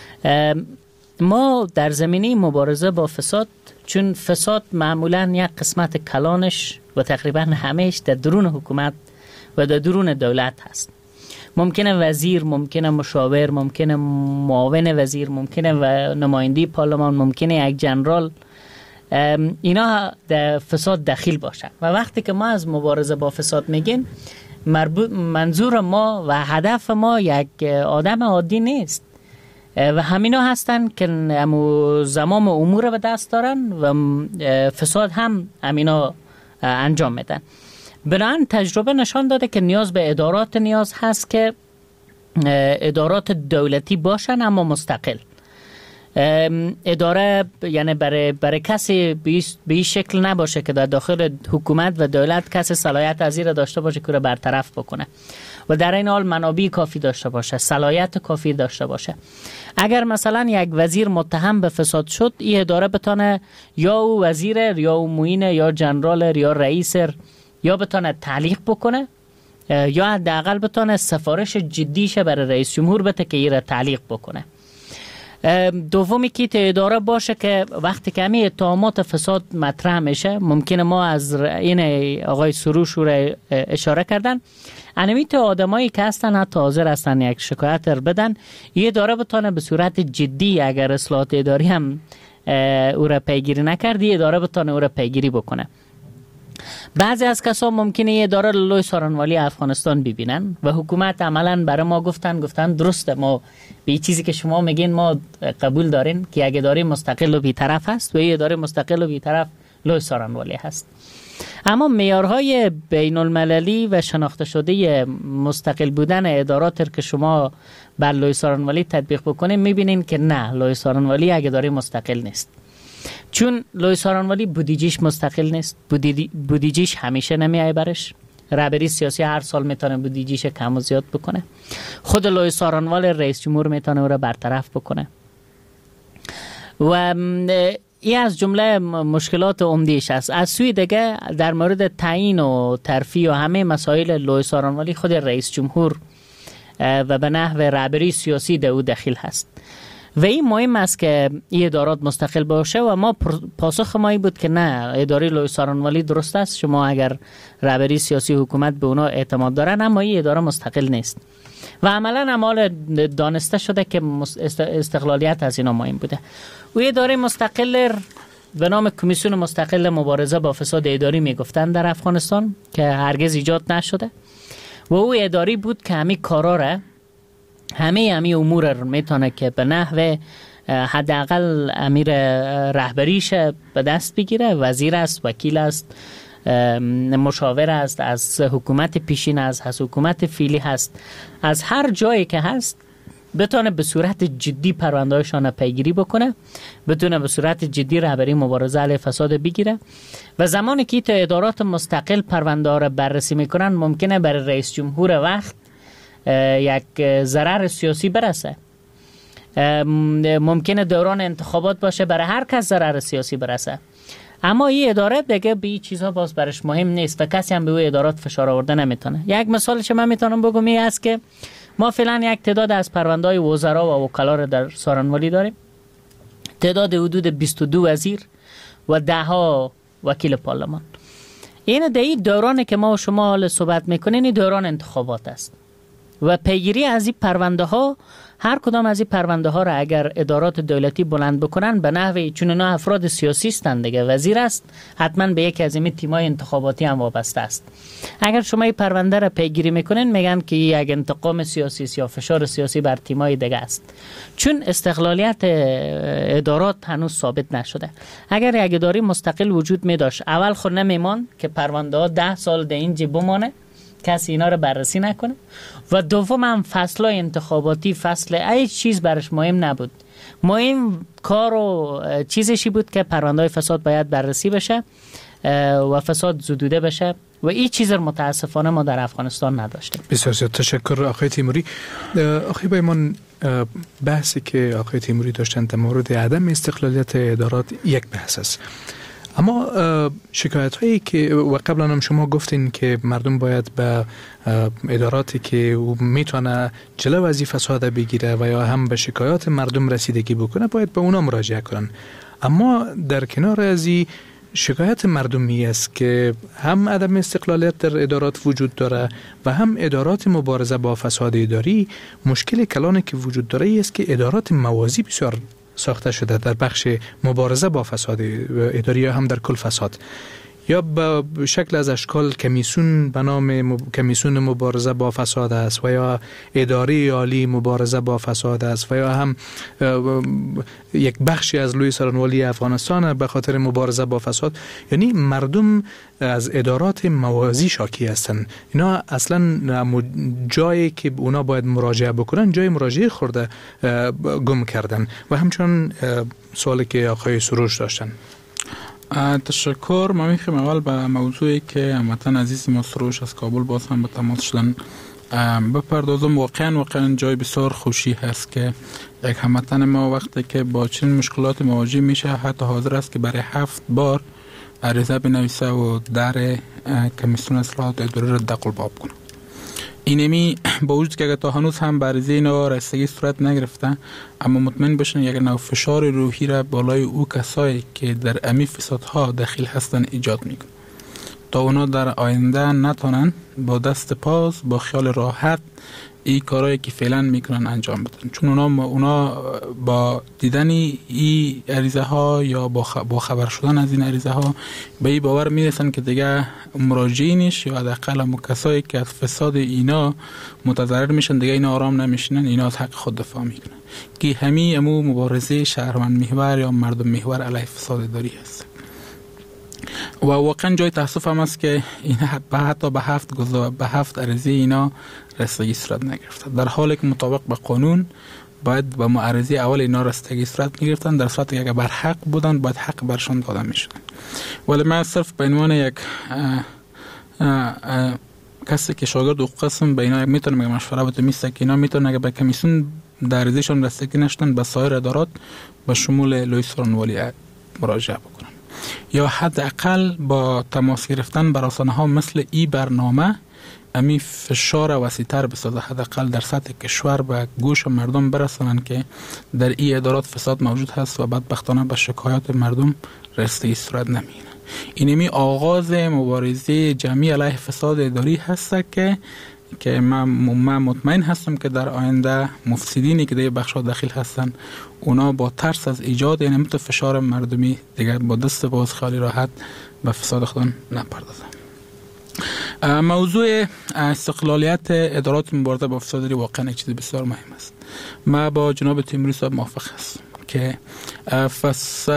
ما در زمینه مبارزه با فساد، چون فساد معمولا یک قسمت کلانش و تقریبا همهش در درون حکومت و در درون دولت هست. ممکنه وزیر، ممکنه مشاور، ممکنه معاون وزیر، ممکنه و نماینده پارلمان، ممکنه یک جنرال، اینا در فساد دخیل باشن. و وقتی که ما از مبارزه با فساد میگیم، منظور ما و هدف ما یک آدم عادی نیست و همینا هستن که زمام امور به دست دارن و فساد هم همینا انجام میدن. بنابراین تجربه نشان داده که نیاز به ادارات نیاز هست که ادارات دولتی باشن اما مستقل. اداره یعنی برای برای کسی به این شکل نباشه که در داخل حکومت و دولت کسی صلاحیت از این داشته باشه که رو برطرف بکنه و در این حال منابع کافی داشته باشه، صلاحیت کافی داشته باشه. اگر مثلا یک وزیر متهم به فساد شد، این اداره بتونه یا او وزیر یا او معین یا جنرال یا رئیس یا بتونه تعلیق بکنه یا حداقل بتونه سفارش جدیشه برای رئیس جمهور بده که این را تعلیق بکنه. دومی که اداره باشه که وقتی که همین اتهامات فساد مطرح میشه، ممکنه ما از این آقای سروش رو اشاره کردن، انمیت آدمایی که هستن حتی حاضر هستن یک شکایت رو بدن، این اداره بتونه به صورت جدی اگر اصلاحات اداری هم او را پیگیری نکردی، اداره بتونه او را پیگیری بکنه. بعضی از کسا ممکنه یه اداره لوی سارنوالی افغانستان ببینن و حکومت عملا برای ما گفتن گفتن درسته، ما به چیزی که شما میگین ما قبول دارین که یک اداره مستقل و بی‌طرف هست و یه اداره مستقل و بی‌طرف لوی سارنوالی هست. اما معیارهای بین المللی و شناخته شده مستقل بودن ادارات که شما بر لوی سارنوالی تطبیق بکنین، میبینین که نه، لوی سارنوالی یک اداره مستقل نیست. چون لوی سارنوالی بودجهش مستقل نیست، بودجهش همیشه نمیای برش، رهبری سیاسی هر سال میتونه بودجهش کم و زیاد بکنه، خود لوی سارنوال رئیس جمهور میتونه او را برطرف بکنه و این از جمله مشکلات عمده‌اش است. از سوی دیگه در مورد تعیین و ترفیع و همه مسائل لوی سارانوالی خود رئیس جمهور و به نحو رهبری سیاسی در او دخیل هست و این مهم است که این ادارات مستقل باشه و ما پاسخ ما این بود که نه، اداره لوی سارانوالی درست است، شما اگر رهبری سیاسی حکومت به اونا اعتماد دارن، اما این اداره مستقل نیست و عملا عمال دانسته شده که استقلالیت از اینا مهم بوده. و اداره مستقل به نام کمیسیون مستقل مبارزه با فساد اداری میگفتن در افغانستان که هرگز ایجاد نشده و او اداری بود که همین کارا را، همه همه امور را میتونه که به نحو حداقل امیر رهبریش به دست بگیره. وزیر است، وکیل است، مشاور است، از حکومت پیشین است، از حکومت فعلی هست، از هر جایی که هست بتونه به صورت جدی پرونده‌هاشون پیگیری بکنه، بتونه به صورت جدی رهبری مبارزه علیه فساد بگیره و زمانی که تا ادارات مستقل پرونده ها را بررسی میکنن ممکنه برای رئیس جمهور وقت یک ضرر سیاسی برسه، ممکنه دوران انتخابات باشه برای هر کس ضرر سیاسی برسه، اما این اداره دیگه به این چیزها باز برش مهم نیست و کسی هم به او ادارات فشار آورده نمیتونه. یک مثالش من میتونم بگم این است که ما فعلا یک تعداد از پرونده‌های وزرا و وکلا را در سارانوالی داریم، تعداد حدود بیست و دو وزیر و ده ها وکیل پارلمان. این در این دورانی که ما و شما حال صحبت میکنین این دوران انتخابات است و پیگیری از این پرونده ها، هر کدام از این پرونده ها را اگر ادارات دولتی بلند بکنن به نحوی چون اینا افراد سیاسی هستند دیگه، وزیر است حتما به یکی از این تیمای انتخاباتی هم وابسته است. اگر شما این پرونده را پیگیری میکنین میگن که یک انتقام سیاسی یا فشار سیاسی بر تیمای دیگه است، چون استقلالیت ادارات هنوز ثابت نشده. اگر یک اداره مستقل وجود می داشت اول خود نمیمان که پرونده ها ده سال در اینجا بمانه، کسی اینا رو بررسی نکنه و دوم هم فصل انتخاباتی، فصل ای چیز برش مهم نبود. مهم کار و چیزشی بود که پرونده های فساد باید بررسی بشه و فساد زدوده بشه و این چیز رو متاسفانه ما در افغانستان نداشتیم. بسیار زیاد تشکر آقای تیموری. آقای بایمان، بحثی که آقای تیموری داشتن در مورد عدم استقلالیت ادارات یک بحث است، اما شکایت هایی که و قبلا هم شما گفتین که مردم باید به اداراتی که میتونه جلو از این فساد بگیره و یا هم به شکایات مردم رسیدگی بکنه باید به اونا مراجعه کنن، اما در کنار از این شکایت مردمی است که هم عدم استقلالیت در ادارات وجود داره و هم ادارات مبارزه با فساد اداری. مشکل کلانی که وجود داره است که ادارات موازی بسیار ساخته شده در بخش مبارزه با فساد اداری یا هم در کل فساد، یا به شکل از اشکال کمیسیون به نام کمیسیون مبارزه با فساد است و یا اداره عالی مبارزه با فساد است و یا هم یک بخشی از لوی سارانوالی افغانستان به خاطر مبارزه با فساد. یعنی مردم از ادارات موازی شاکی هستند. اینا اصلا جایی که اونا باید مراجعه بکنن جای مراجعه خورده گم کردن. و همچنان سوالی که آقای سروش داشتن. تشکر. ما میخوایم اول به موضوعی که هموطن عزیز ما سروش از کابل باز هم به تماس شدن بپردازم. واقعا واقعا جای بسیار خوشی هست که یک هموطن ما وقتی که با چنین مشکلات مواجه میشه حتی حاضر است که برای هفت بار عریضه بنویسه و در کمیسیون اصلاحات اداری را دقلباب کنه. اینمی با وجود که اگر تا هنوز هم بررسی اینا رسیدگی صورت نگرفته، اما مطمئن باشن یک نوع فشار روحی را بالای او کسایی که در امی فسادها دخیل هستن ایجاد میکنه تا اونا در آینده نتونن با دست پاس با خیال راحت این کارهایی که فعلا میکنن انجام بدن، چون اونا اونا با دیدن این عریضه ها یا با خبر شدن از این عریضه ها به این باور میرسن که دیگه مراجعینش یا حداقل هم کسایی که از فساد اینا متضرر میشن دیگه اینا آرام نمیشنن، اینا از حق خود دفاع میکنن که همین امو مبارزه شهروند محور یا مردم محور علیه فساد اداری هست. و واقعا جای تاسف هم است که این حتی به هفت گذار به هفت عریضه اینا رسیدگی صورت نگرفته، در حالی که مطابق به قانون باید به معرضی اول اینا رسیدگی صورت میگرفتن، در صورتی که اگر بر حق بودن باید حق برشان داده میشدن. ولی من صرف به عنوان یک اه اه اه کسی که شاگرد حقوق هستم به اینا میتونم که مشوره بده میسته که اینا میتونن اگر به کمیسیون در عریضهشون رسیدگی نشدن به سایر ادارات به شمول لوی سارانوالی مراجعه بکنن یا حداقل با تماس گرفتن با رسانه‌ها مثل این برنامه امی فشار وسیع‌تر بسازه، حداقل در سطح کشور به گوش مردم برسانن که در این ادارات فساد موجود هست و بدبختانه به شکایات مردم رسیدگی صورت نمیگیره. اینمی آغاز مبارزه جمعی علیه فساد اداری هست که که من, من مطمئن هستم که در آینده مفسدینی که در بخش‌ها داخل هستن اونا با ترس از ایجاد این مت فشار مردمی دیگه با دست باز خالی راحت به فساد خودن نپردازن. موضوع استقلالیت ادارات مبارزه با فساد اداری واقعا یک چیز بسیار مهم است. من با جناب تیموری صاحب موافق هستم که فس...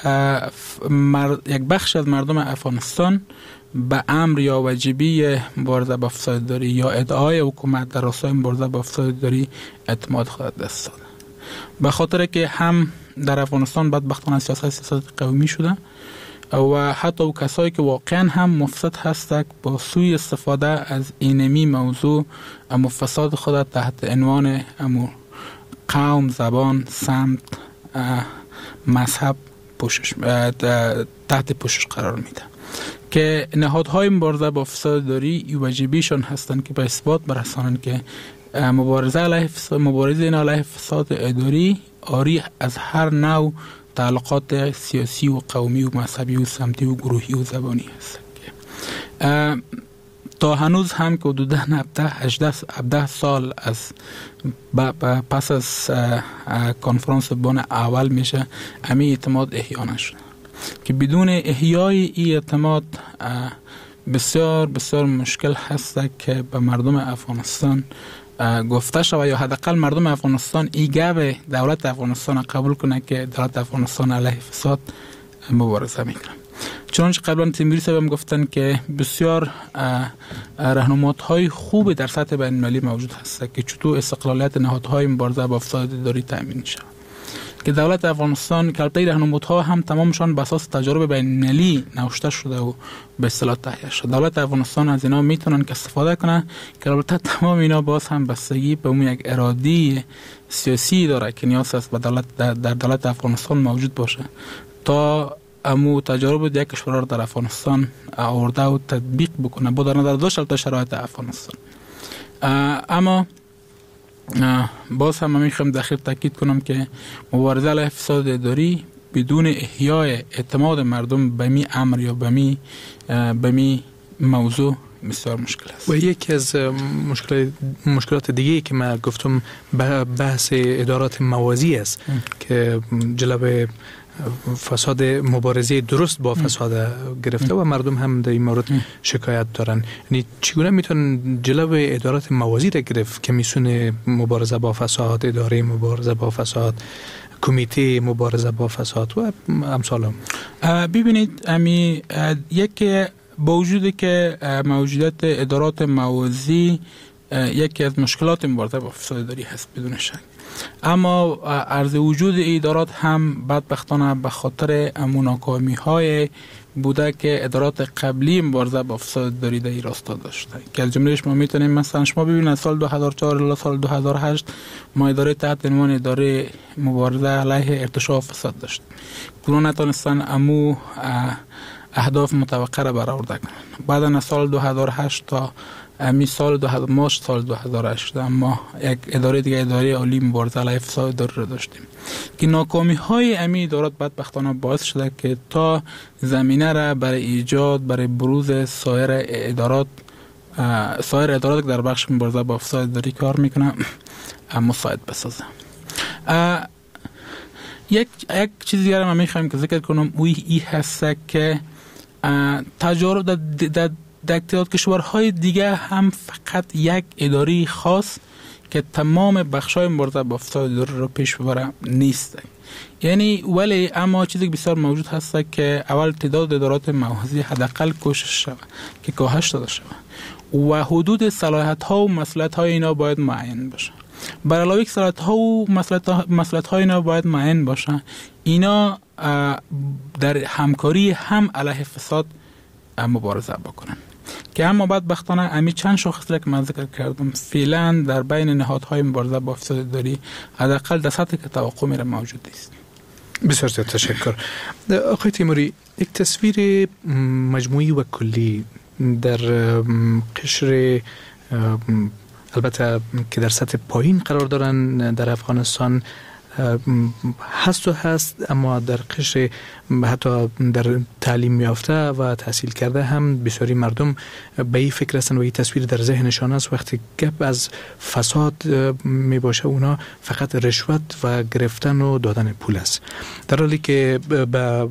یک بخش از مردم افغانستان به امر یا واجبی مبارزه با فساد اداری یا ادعای حکومت در راستای مبارزه با فساد اداری اعتماد خود دست داده، به خاطر که هم در افغانستان بدبختانه سیاست سیاست قومی شده و حتی او کسایی که واقعا هم مفسد هستند با سوی استفاده از اینمی موضوع اما فساد خود تحت عنوان اما قوم، زبان، سمت، مذهب پوشش تحت پوشش قرار میده که نهادهای مبارزه با فساد اداری واجبیشون هستند که به اثبات برسانند که مبارزه علیه فساد مبارزه علیه فساد اداری آری از هر نوع تعلقات سیاسی و قومی و مذهبی و سمتی و گروهی و زبانی است. تا هنوز هم که حدود هفده سال از پس از کنفرانس بن اول میشه امی اعتماد احیا نشد که بدون احیای این اعتماد بسیار بسیار مشکل هست که به مردم افغانستان گفته شود یا حداقل مردم افغانستان این گپ دولت افغانستان قبول کنه که دولت افغانستان علیه فساد مبارزه میکنه. چنانچه قبلا تیموری صاحب گفتن که بسیار راهنماهای خوب در سطح بین المللی موجود هست که چطور استقلالیت نهادهای مبارزه با فساد اداری تامین شود که دولت افغانستان که البته راهنماها هم تمامشان بر اساس تجارب بین المللی نوشته شده و به اصطلاح تهیه شده. دولت افغانستان از اینا میتونن که استفاده کنه که البته تمام اینا باز هم بستگی به اون یک اراده سیاسی داره که نیاز است به دولت در دولت افغانستان موجود باشه تا امو تجارب یک کشور در افغانستان آورده و تطبیق بکنه با در نظر داشت تا شرایط افغانستان. اما باز هم میخوام داخل تاکید کنم که مبارزه علیه فساد اداری بدون احیای اعتماد مردم به می امر یا به می به می موضوع بسیار مشکل است. و یکی از مشکل مشکلات دیگه که من گفتم بحث ادارات موازی است ام. که جلوه فساد مبارزه درست با فساد گرفته و مردم هم در این مورد شکایت دارن. یعنی چگونه میتونن جلو ادارات موازی را گرفت که میتونه مبارزه با فساد، اداره مبارزه با فساد، کمیته مبارزه با فساد و امثال هم؟ ببینید امی یک با وجودی که موجودیت ادارات موازی یکی از مشکلات مبارزه با فساد اداری هست بدون شک، اما عرض وجود ادارات هم بدبختانه به خاطر ناکامی های بوده که ادارات قبلی مبارزه با فساد اداری در این راستا داشته که از جملهش ما میتونیم مثلا شما ببینید سال دو هزار و چهار الی سال دو هزار و هشت ما اداره تحت عنوان اداره مبارزه علیه ارتشاء فساد داشت که نتونستن امو اهداف متوقع را برآورده کنند. بعد از سال دو هزار و هشت تا امی سال دو هزار مارس سال دو هزار و هشت ما یک اداره دیگه اداره عالی مبارزه علیه فساد اداری را داشتیم که ناکامی های امی ادارات بدبختانه باعث شده که تا زمینه را برای ایجاد برای بروز سایر ادارات سایر ادارات که در بخش مبارزه با فساد اداری کار میکنه مساعد بسازه. یک یک چیزی دیگه من میخوایم که ذکر کنم اوی ای هست که تجارب در در تعداد کشورهای دیگه هم فقط یک اداره خاص که تمام بخشای مبارزه با فساد اداری رو پیش ببره نیست. یعنی ولی اما چیزی که بسیار موجود هست که اول تعداد ادارات موازی حداقل کوشش شود که کاهش داده شود و حدود صلاحیت ها و مسئولیت های اینا باید معین باشه. بر علاوه صلاحیت ها و مسئولیت های اینا باید معین باشه. اینا در همکاری هم علیه فساد مبارزه بکنن که اما بدبختانه امی چند شاخص را که من ذکر کردم فعلا در بین نهادهای مبارزه با فساد اداری حداقل در سطح که توقع میره موجود است. بسیار زیاد تشکر. آقای تیموری، یک تصویر مجموعی و کلی در قشر البته که در سطح پایین قرار دارن در افغانستان هست و هست، اما در قشر حتی در تعلیم یافته و تحصیل کرده هم بسیاری مردم به این فکر هستند و این تصویر در ذهنشان است. وقتی گپ از فساد می باشه اونا فقط رشوت و گرفتن و دادن پول است، در حالی که به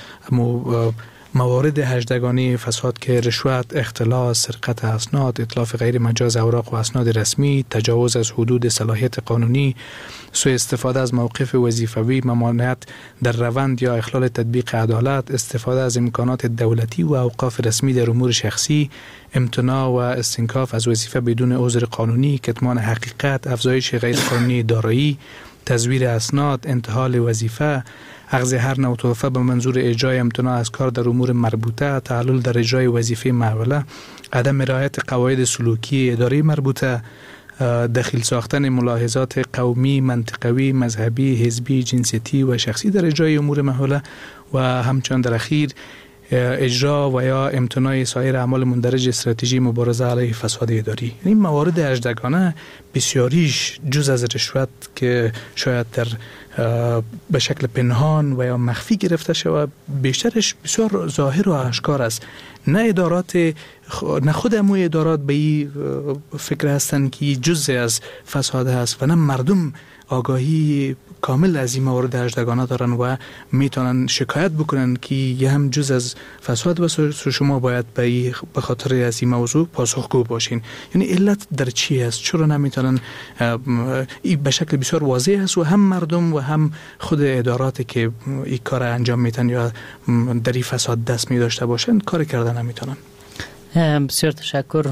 موارد هجدگانی فساد که رشوت، اختلاس، سرقت اسناد، اتلاف غیر مجاز اوراق و اسناد رسمی، تجاوز از حدود صلاحیت قانونی، سوء استفاده از موقف وظیفوی، ممانعت در روند یا اخلال تطبیق عدالت، استفاده از امکانات دولتی و اوقاف رسمی در امور شخصی، امتناع و استنکاف از وظیفه بدون عذر قانونی، کتمان حقیقت، افزایش غیر قانونی دارایی، تزویر اسناد، انتحال وظیفه، اخذ هر نوع تحفه به منظور اجرای امتناع از کار در امور مربوطه، تعلل در اجرای وظیفه محوله، عدم رعایت قواعد سلوکی اداری مربوطه، دخیل ساختن ملاحظات قومی، منطقوی، مذهبی، حزبی، جنسیتی و شخصی در اجرای امور محوله و همچنان در اخیر اجرا و یا امتناع سایر اعمال مندرج استراتژی مبارزه علیه فساد اداری. این موارد هجدگانه بسیاریش جز از رشوت که شاید در به شکل پنهان و یا مخفی گرفته شود، بیشترش بسیار ظاهر و آشکار است. نه ادارات نه خود اموی ادارات به این فکر هستند که جزء از فساد هست و نه مردم آگاهی کامل از این موارد هجدگانه دارن و میتونن شکایت بکنن که یه هم جز از فساد و شما باید به خاطر از این موضوع پاسخگو باشین. یعنی علت در چی است؟ چرا نمیتونن؟ این به شکل بسیار واضح است و هم مردم و هم خود اداراتی که این کار انجام میتن یا در این فساد دست می داشته باشن کار کردن نمیتونن. بسیار تشکر.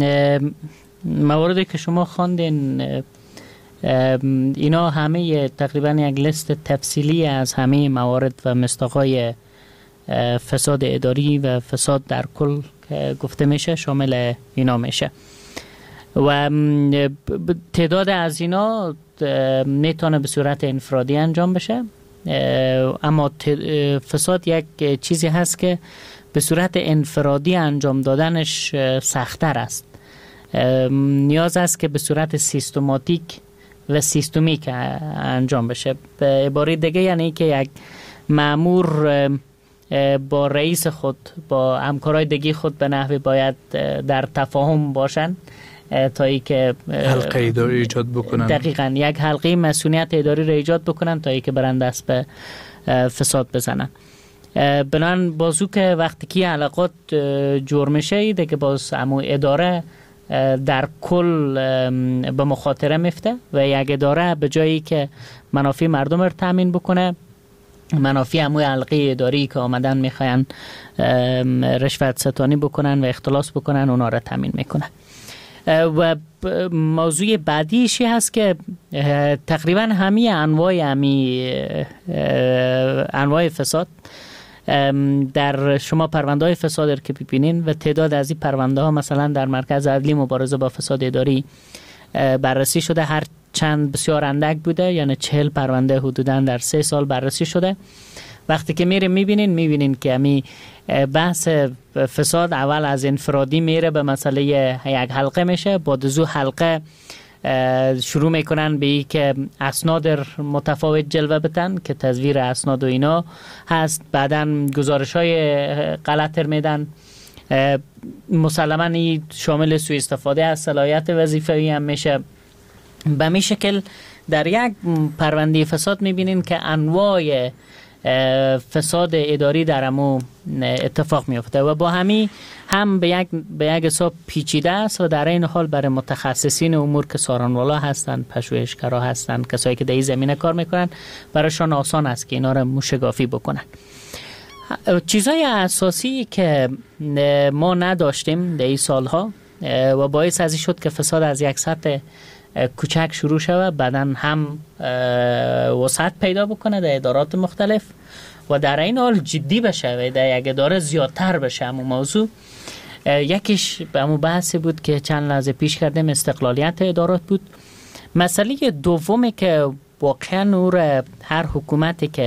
مواردی که شما خواندین اینا همه تقریبا یک لیست تفصیلی از همه موارد و مصداقای فساد اداری و فساد در کل گفته میشه شامل اینا میشه و تعداد از اینا میتونه به صورت انفرادی انجام بشه، اما فساد یک چیزی هست که به صورت انفرادی انجام دادنش سخت‌تر است. نیاز است که به صورت سیستماتیک و سیستمیک انجام بشه. به عبارت دیگه یعنی که یک مأمور با رئیس خود با همکارای دیگه خود به نحوی باید در تفاهم باشند تا ای که حلقه اداری ایجاد بکنن. دقیقاً یک حلقه مسئولیت اداری را ایجاد بکنن تا ای که برن دست به فساد بزنن. بنان بازو که وقتی که علاقات جور میشه دیگه باز امو اداره در کل به مخاطره میفته و یک اداره به جایی که منافع مردم رو تامین بکنه، منافع هموی حلقه اداری که آمدن میخواین رشوت ستانی بکنن و اختلاس بکنن اونا رو تامین میکنه. و موضوع بعدیشی هست که تقریبا همه انواع همی انواع فساد در شما پرونده های فساد که ببینین و تعداد از این پرونده ها مثلا در مرکز عدلی مبارزه با فساد اداری بررسی شده، هر چند بسیار اندک بوده، یعنی چهل پرونده حدوداً در سه سال بررسی شده. وقتی که میره میبینین میبینین که همی بحث فساد اول از انفرادی میره به مسئله یک حلقه میشه، بعد از اون حلقه شروع میکنن به ای که اسناد متفاوت جلوه بتن که تزویر اسناد و اینا هست، بعدن گزارش های غلط میدن، مسلماً این شامل سوء استفاده از صلاحیت وظیفه‌ای هم میشه. به می شکل در یک پرونده فساد میبینین که انواع فساد اداری در امو اتفاق میفته و با همی هم به یک به یک حساب پیچیده است و در این حال برای متخصصین امور که سارنوالا هستند، پژوهشگرا هستند، کسایی که در این زمینه کار میکنن، برایشان آسان است که اینا رو موشگافی بکنن. چیزای اساسی که ما نداشتیم در این سالها و باعث ازی شد که فساد از یک سطح کوچک شروع شود، بعدن هم وسعت پیدا بکنه در ادارات مختلف و در این حال جدی بشه و در یک اداره زیادتر بشه. همون موضوع یکیش به همون بحثی بود که چند لحظه پیش کردیم، استقلالیت ادارات بود. مسئله دومی که واقعا نور هر حکومتی که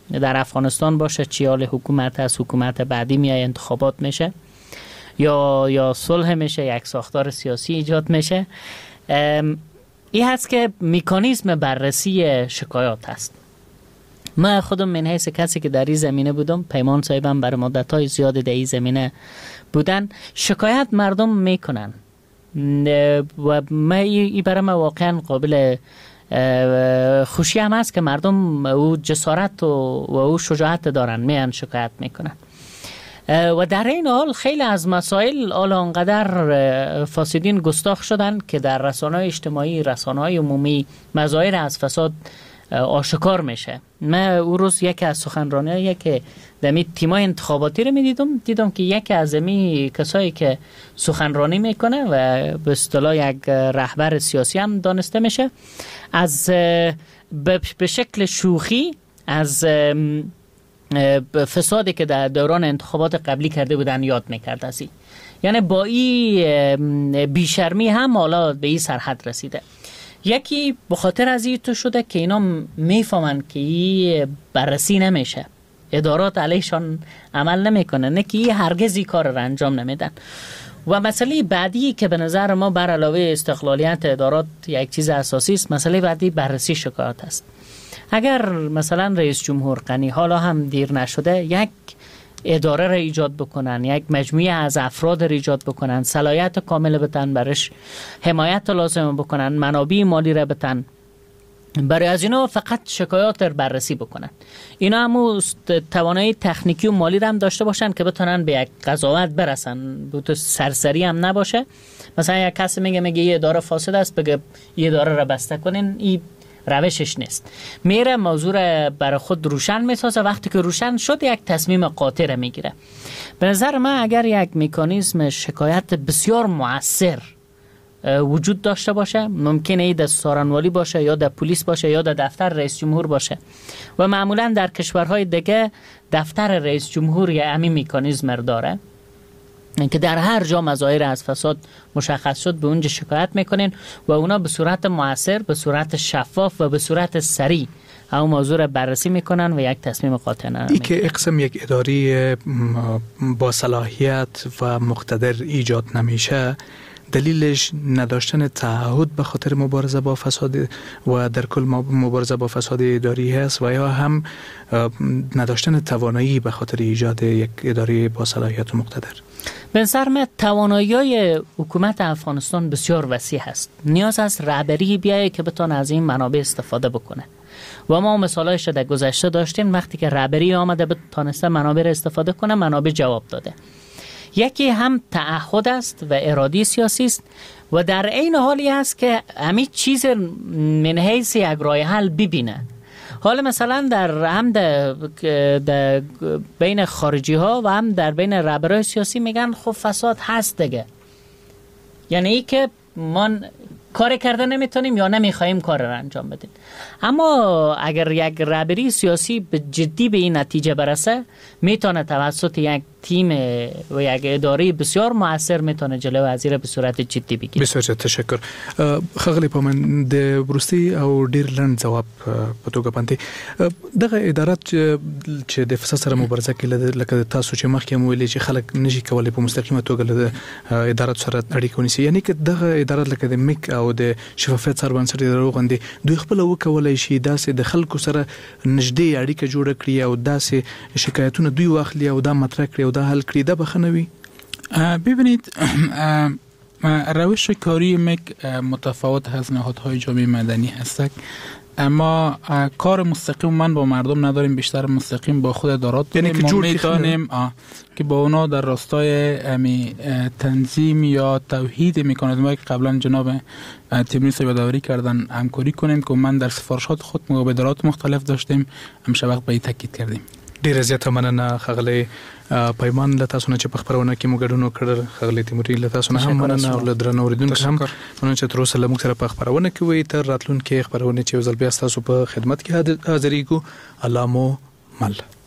در افغانستان باشه، چی حال حکومت هست، حکومت بعدی میای انتخابات میشه یا یا صلح میشه، یک ساختار سیاسی ایجاد میشه. این هست که مکانیزم بررسی شکایات هست. من خودم من حیث کسی که در این زمینه بودم، پیمان صاحبم برای مدت‌های زیاد در این زمینه بودن، شکایت مردم میکنن و من این برای من واقعا قابل خوشی هم هست که مردم او جسارت و, و او شجاعت دارن، میان شکایت میکنن. و در این حال خیلی از مسائل حالا انقدر فاسدین گستاخ شدن که در رسانه‌های اجتماعی، رسانه‌های عمومی مظاهر از فساد آشکار میشه. من او روز یکی از سخنرانی‌هایی که دمی تیمای انتخاباتی رو میدیدم، دیدم که یکی از امی کسایی که سخنرانی میکنه و به اصطلاح یک رهبر سیاسی هم دانسته میشه، از به شکل شوخی از فسادی که در دوران انتخابات قبلی کرده بودن یاد میکرد. از این یعنی با این بیشرمی هم حالا به این سرحد رسیده. یکی بخاطر از این تو شده که اینا میفهمن که این بررسی نمیشه، ادارات علیشان عمل نمیکنه، نه که این هرگز این کار رو انجام نمیدن. و مسئله بعدی که به نظر ما بر علاوه استقلالیت ادارات یک چیز اساسی است، مسئله بعدی بررسی شکایات است. اگر مثلا رئیس جمهور غنی حالا هم دیر نشده یک اداره را ایجاد بکنن، یک مجموعه از افراد را ایجاد بکنن، صلاحیت کامل بتن برش، حمایت لازم بکنن، منابع مالی را بتن، برای از اینا فقط شکایات را بررسی بکنن. اینا هم توانایی تکنیکی و مالی را هم داشته باشن که بتونن به یک قضاوت برسن، بوت سرسری هم نباشه. مثلا یک کسی میگه میگه یه اداره فاسد است، بگه یه اداره را بسته کنین، این روشش نیست. میره موضوع را برای خود روشن میسازه، وقتی که روشن شد یک تصمیم قاطع را میگیره. به نظر من اگر یک مکانیزم شکایت بسیار مؤثر وجود داشته باشه، ممکنه ای در سارنوالی باشه یا در پلیس باشه یا در دفتر رئیس جمهور باشه، و معمولا در کشورهای دیگه دفتر رئیس جمهور یه همین مکانیزم رو داره که در هر جا مظاهر از فساد مشخص شد به اونجا شکایت میکنین و اونا به صورت مؤثر، به صورت شفاف و به صورت سریع همون موضوع را بررسی میکنن و یک تصمیم قاطع نمیگیرن. این که اقسام یک اداری با صلاحیت و مقتدر ایجاد نمیشه، دلیلش نداشتن تعهد به خاطر مبارزه با فساد و در کل مبارزه با فساد اداری هست، و یا هم نداشتن توانایی به خاطر ایجاد یک اداره با صلاحیت و مقتدر. به نظر من توانایی حکومت افغانستان بسیار وسیع هست. نیاز است رهبری بیایه که بتونه از این منابع استفاده بکنه. و ما مثالایش در گذشته داشتیم، وقتی که رهبری آمده بتونسته منابع را استفاده کنه، منابع جواب داده. یکی هم تعهد است و اراده سیاسی است و در عین حالی است که همین چیز من حیث یک راه حل ببینه. حالا مثلا در هم در, در بین خارجی ها و هم در بین رهبران سیاسی میگن خب فساد هست دیگه، یعنی ای که ما کار کرده نمیتونیم یا نمیخوایم کار را انجام بدیم. اما اگر یک رهبری سیاسی به جدی به این نتیجه برسه، میتونه توسط یک تیم و یک اداره بسیار مؤثر میتونه جلو وزیر به صورت جدی بگیره. بسیار تشکر. خغلی پامن د بروستی او ډیر لند جواب په توګه باندې دغه ادارات چې د فساد سره مبارزه کوي، لکه تاسو چې مخکې مو ویلي چې خلک نشي کولای په مستقیمه توګه له ادارات سره اړیکه ونیسي، یعنی که دغه ادارات لکه د میک او د شفافیت سره باندې ادارو غوندي دوی خپل وکولای شي داسې د خلکو سره نږدې اړیکه جوړ کړي او داسې شکایتونه دوی واخلي او دا مطرح کړي او دا حل کړي. دا بخنوي. ببینید روش کاری میک متفاوت از نهادهای جامعه مدنی هست، اما کار مستقیم من با مردم نداریم، بیشتر مستقیم با خود ادارات، یعنی که جور میتونیم که با اونا در راستای امی تنظیم یا توحید میکنیم که قبلا جناب تیموری صاحب یادآوری کردن همکاری کنیم که من در سفارشات خود با ادارات مختلف داشتیم، همیشه وقت به تاکید کردیم. ډیر زیات مننه خغلی پیمان له تاسو نه چې په خبرونه کې مو ګډون وکړل. خغلی تیموري له تاسو نه هم مننه او له درنو اوریدونکو هم مننه چې تر اوسه له موږ سره په خبرونه کې وئ. تر راتلونکي خبرونه چې یو ځل بیا تاسو په خدمت کې حاضرېږو. الله مو مل.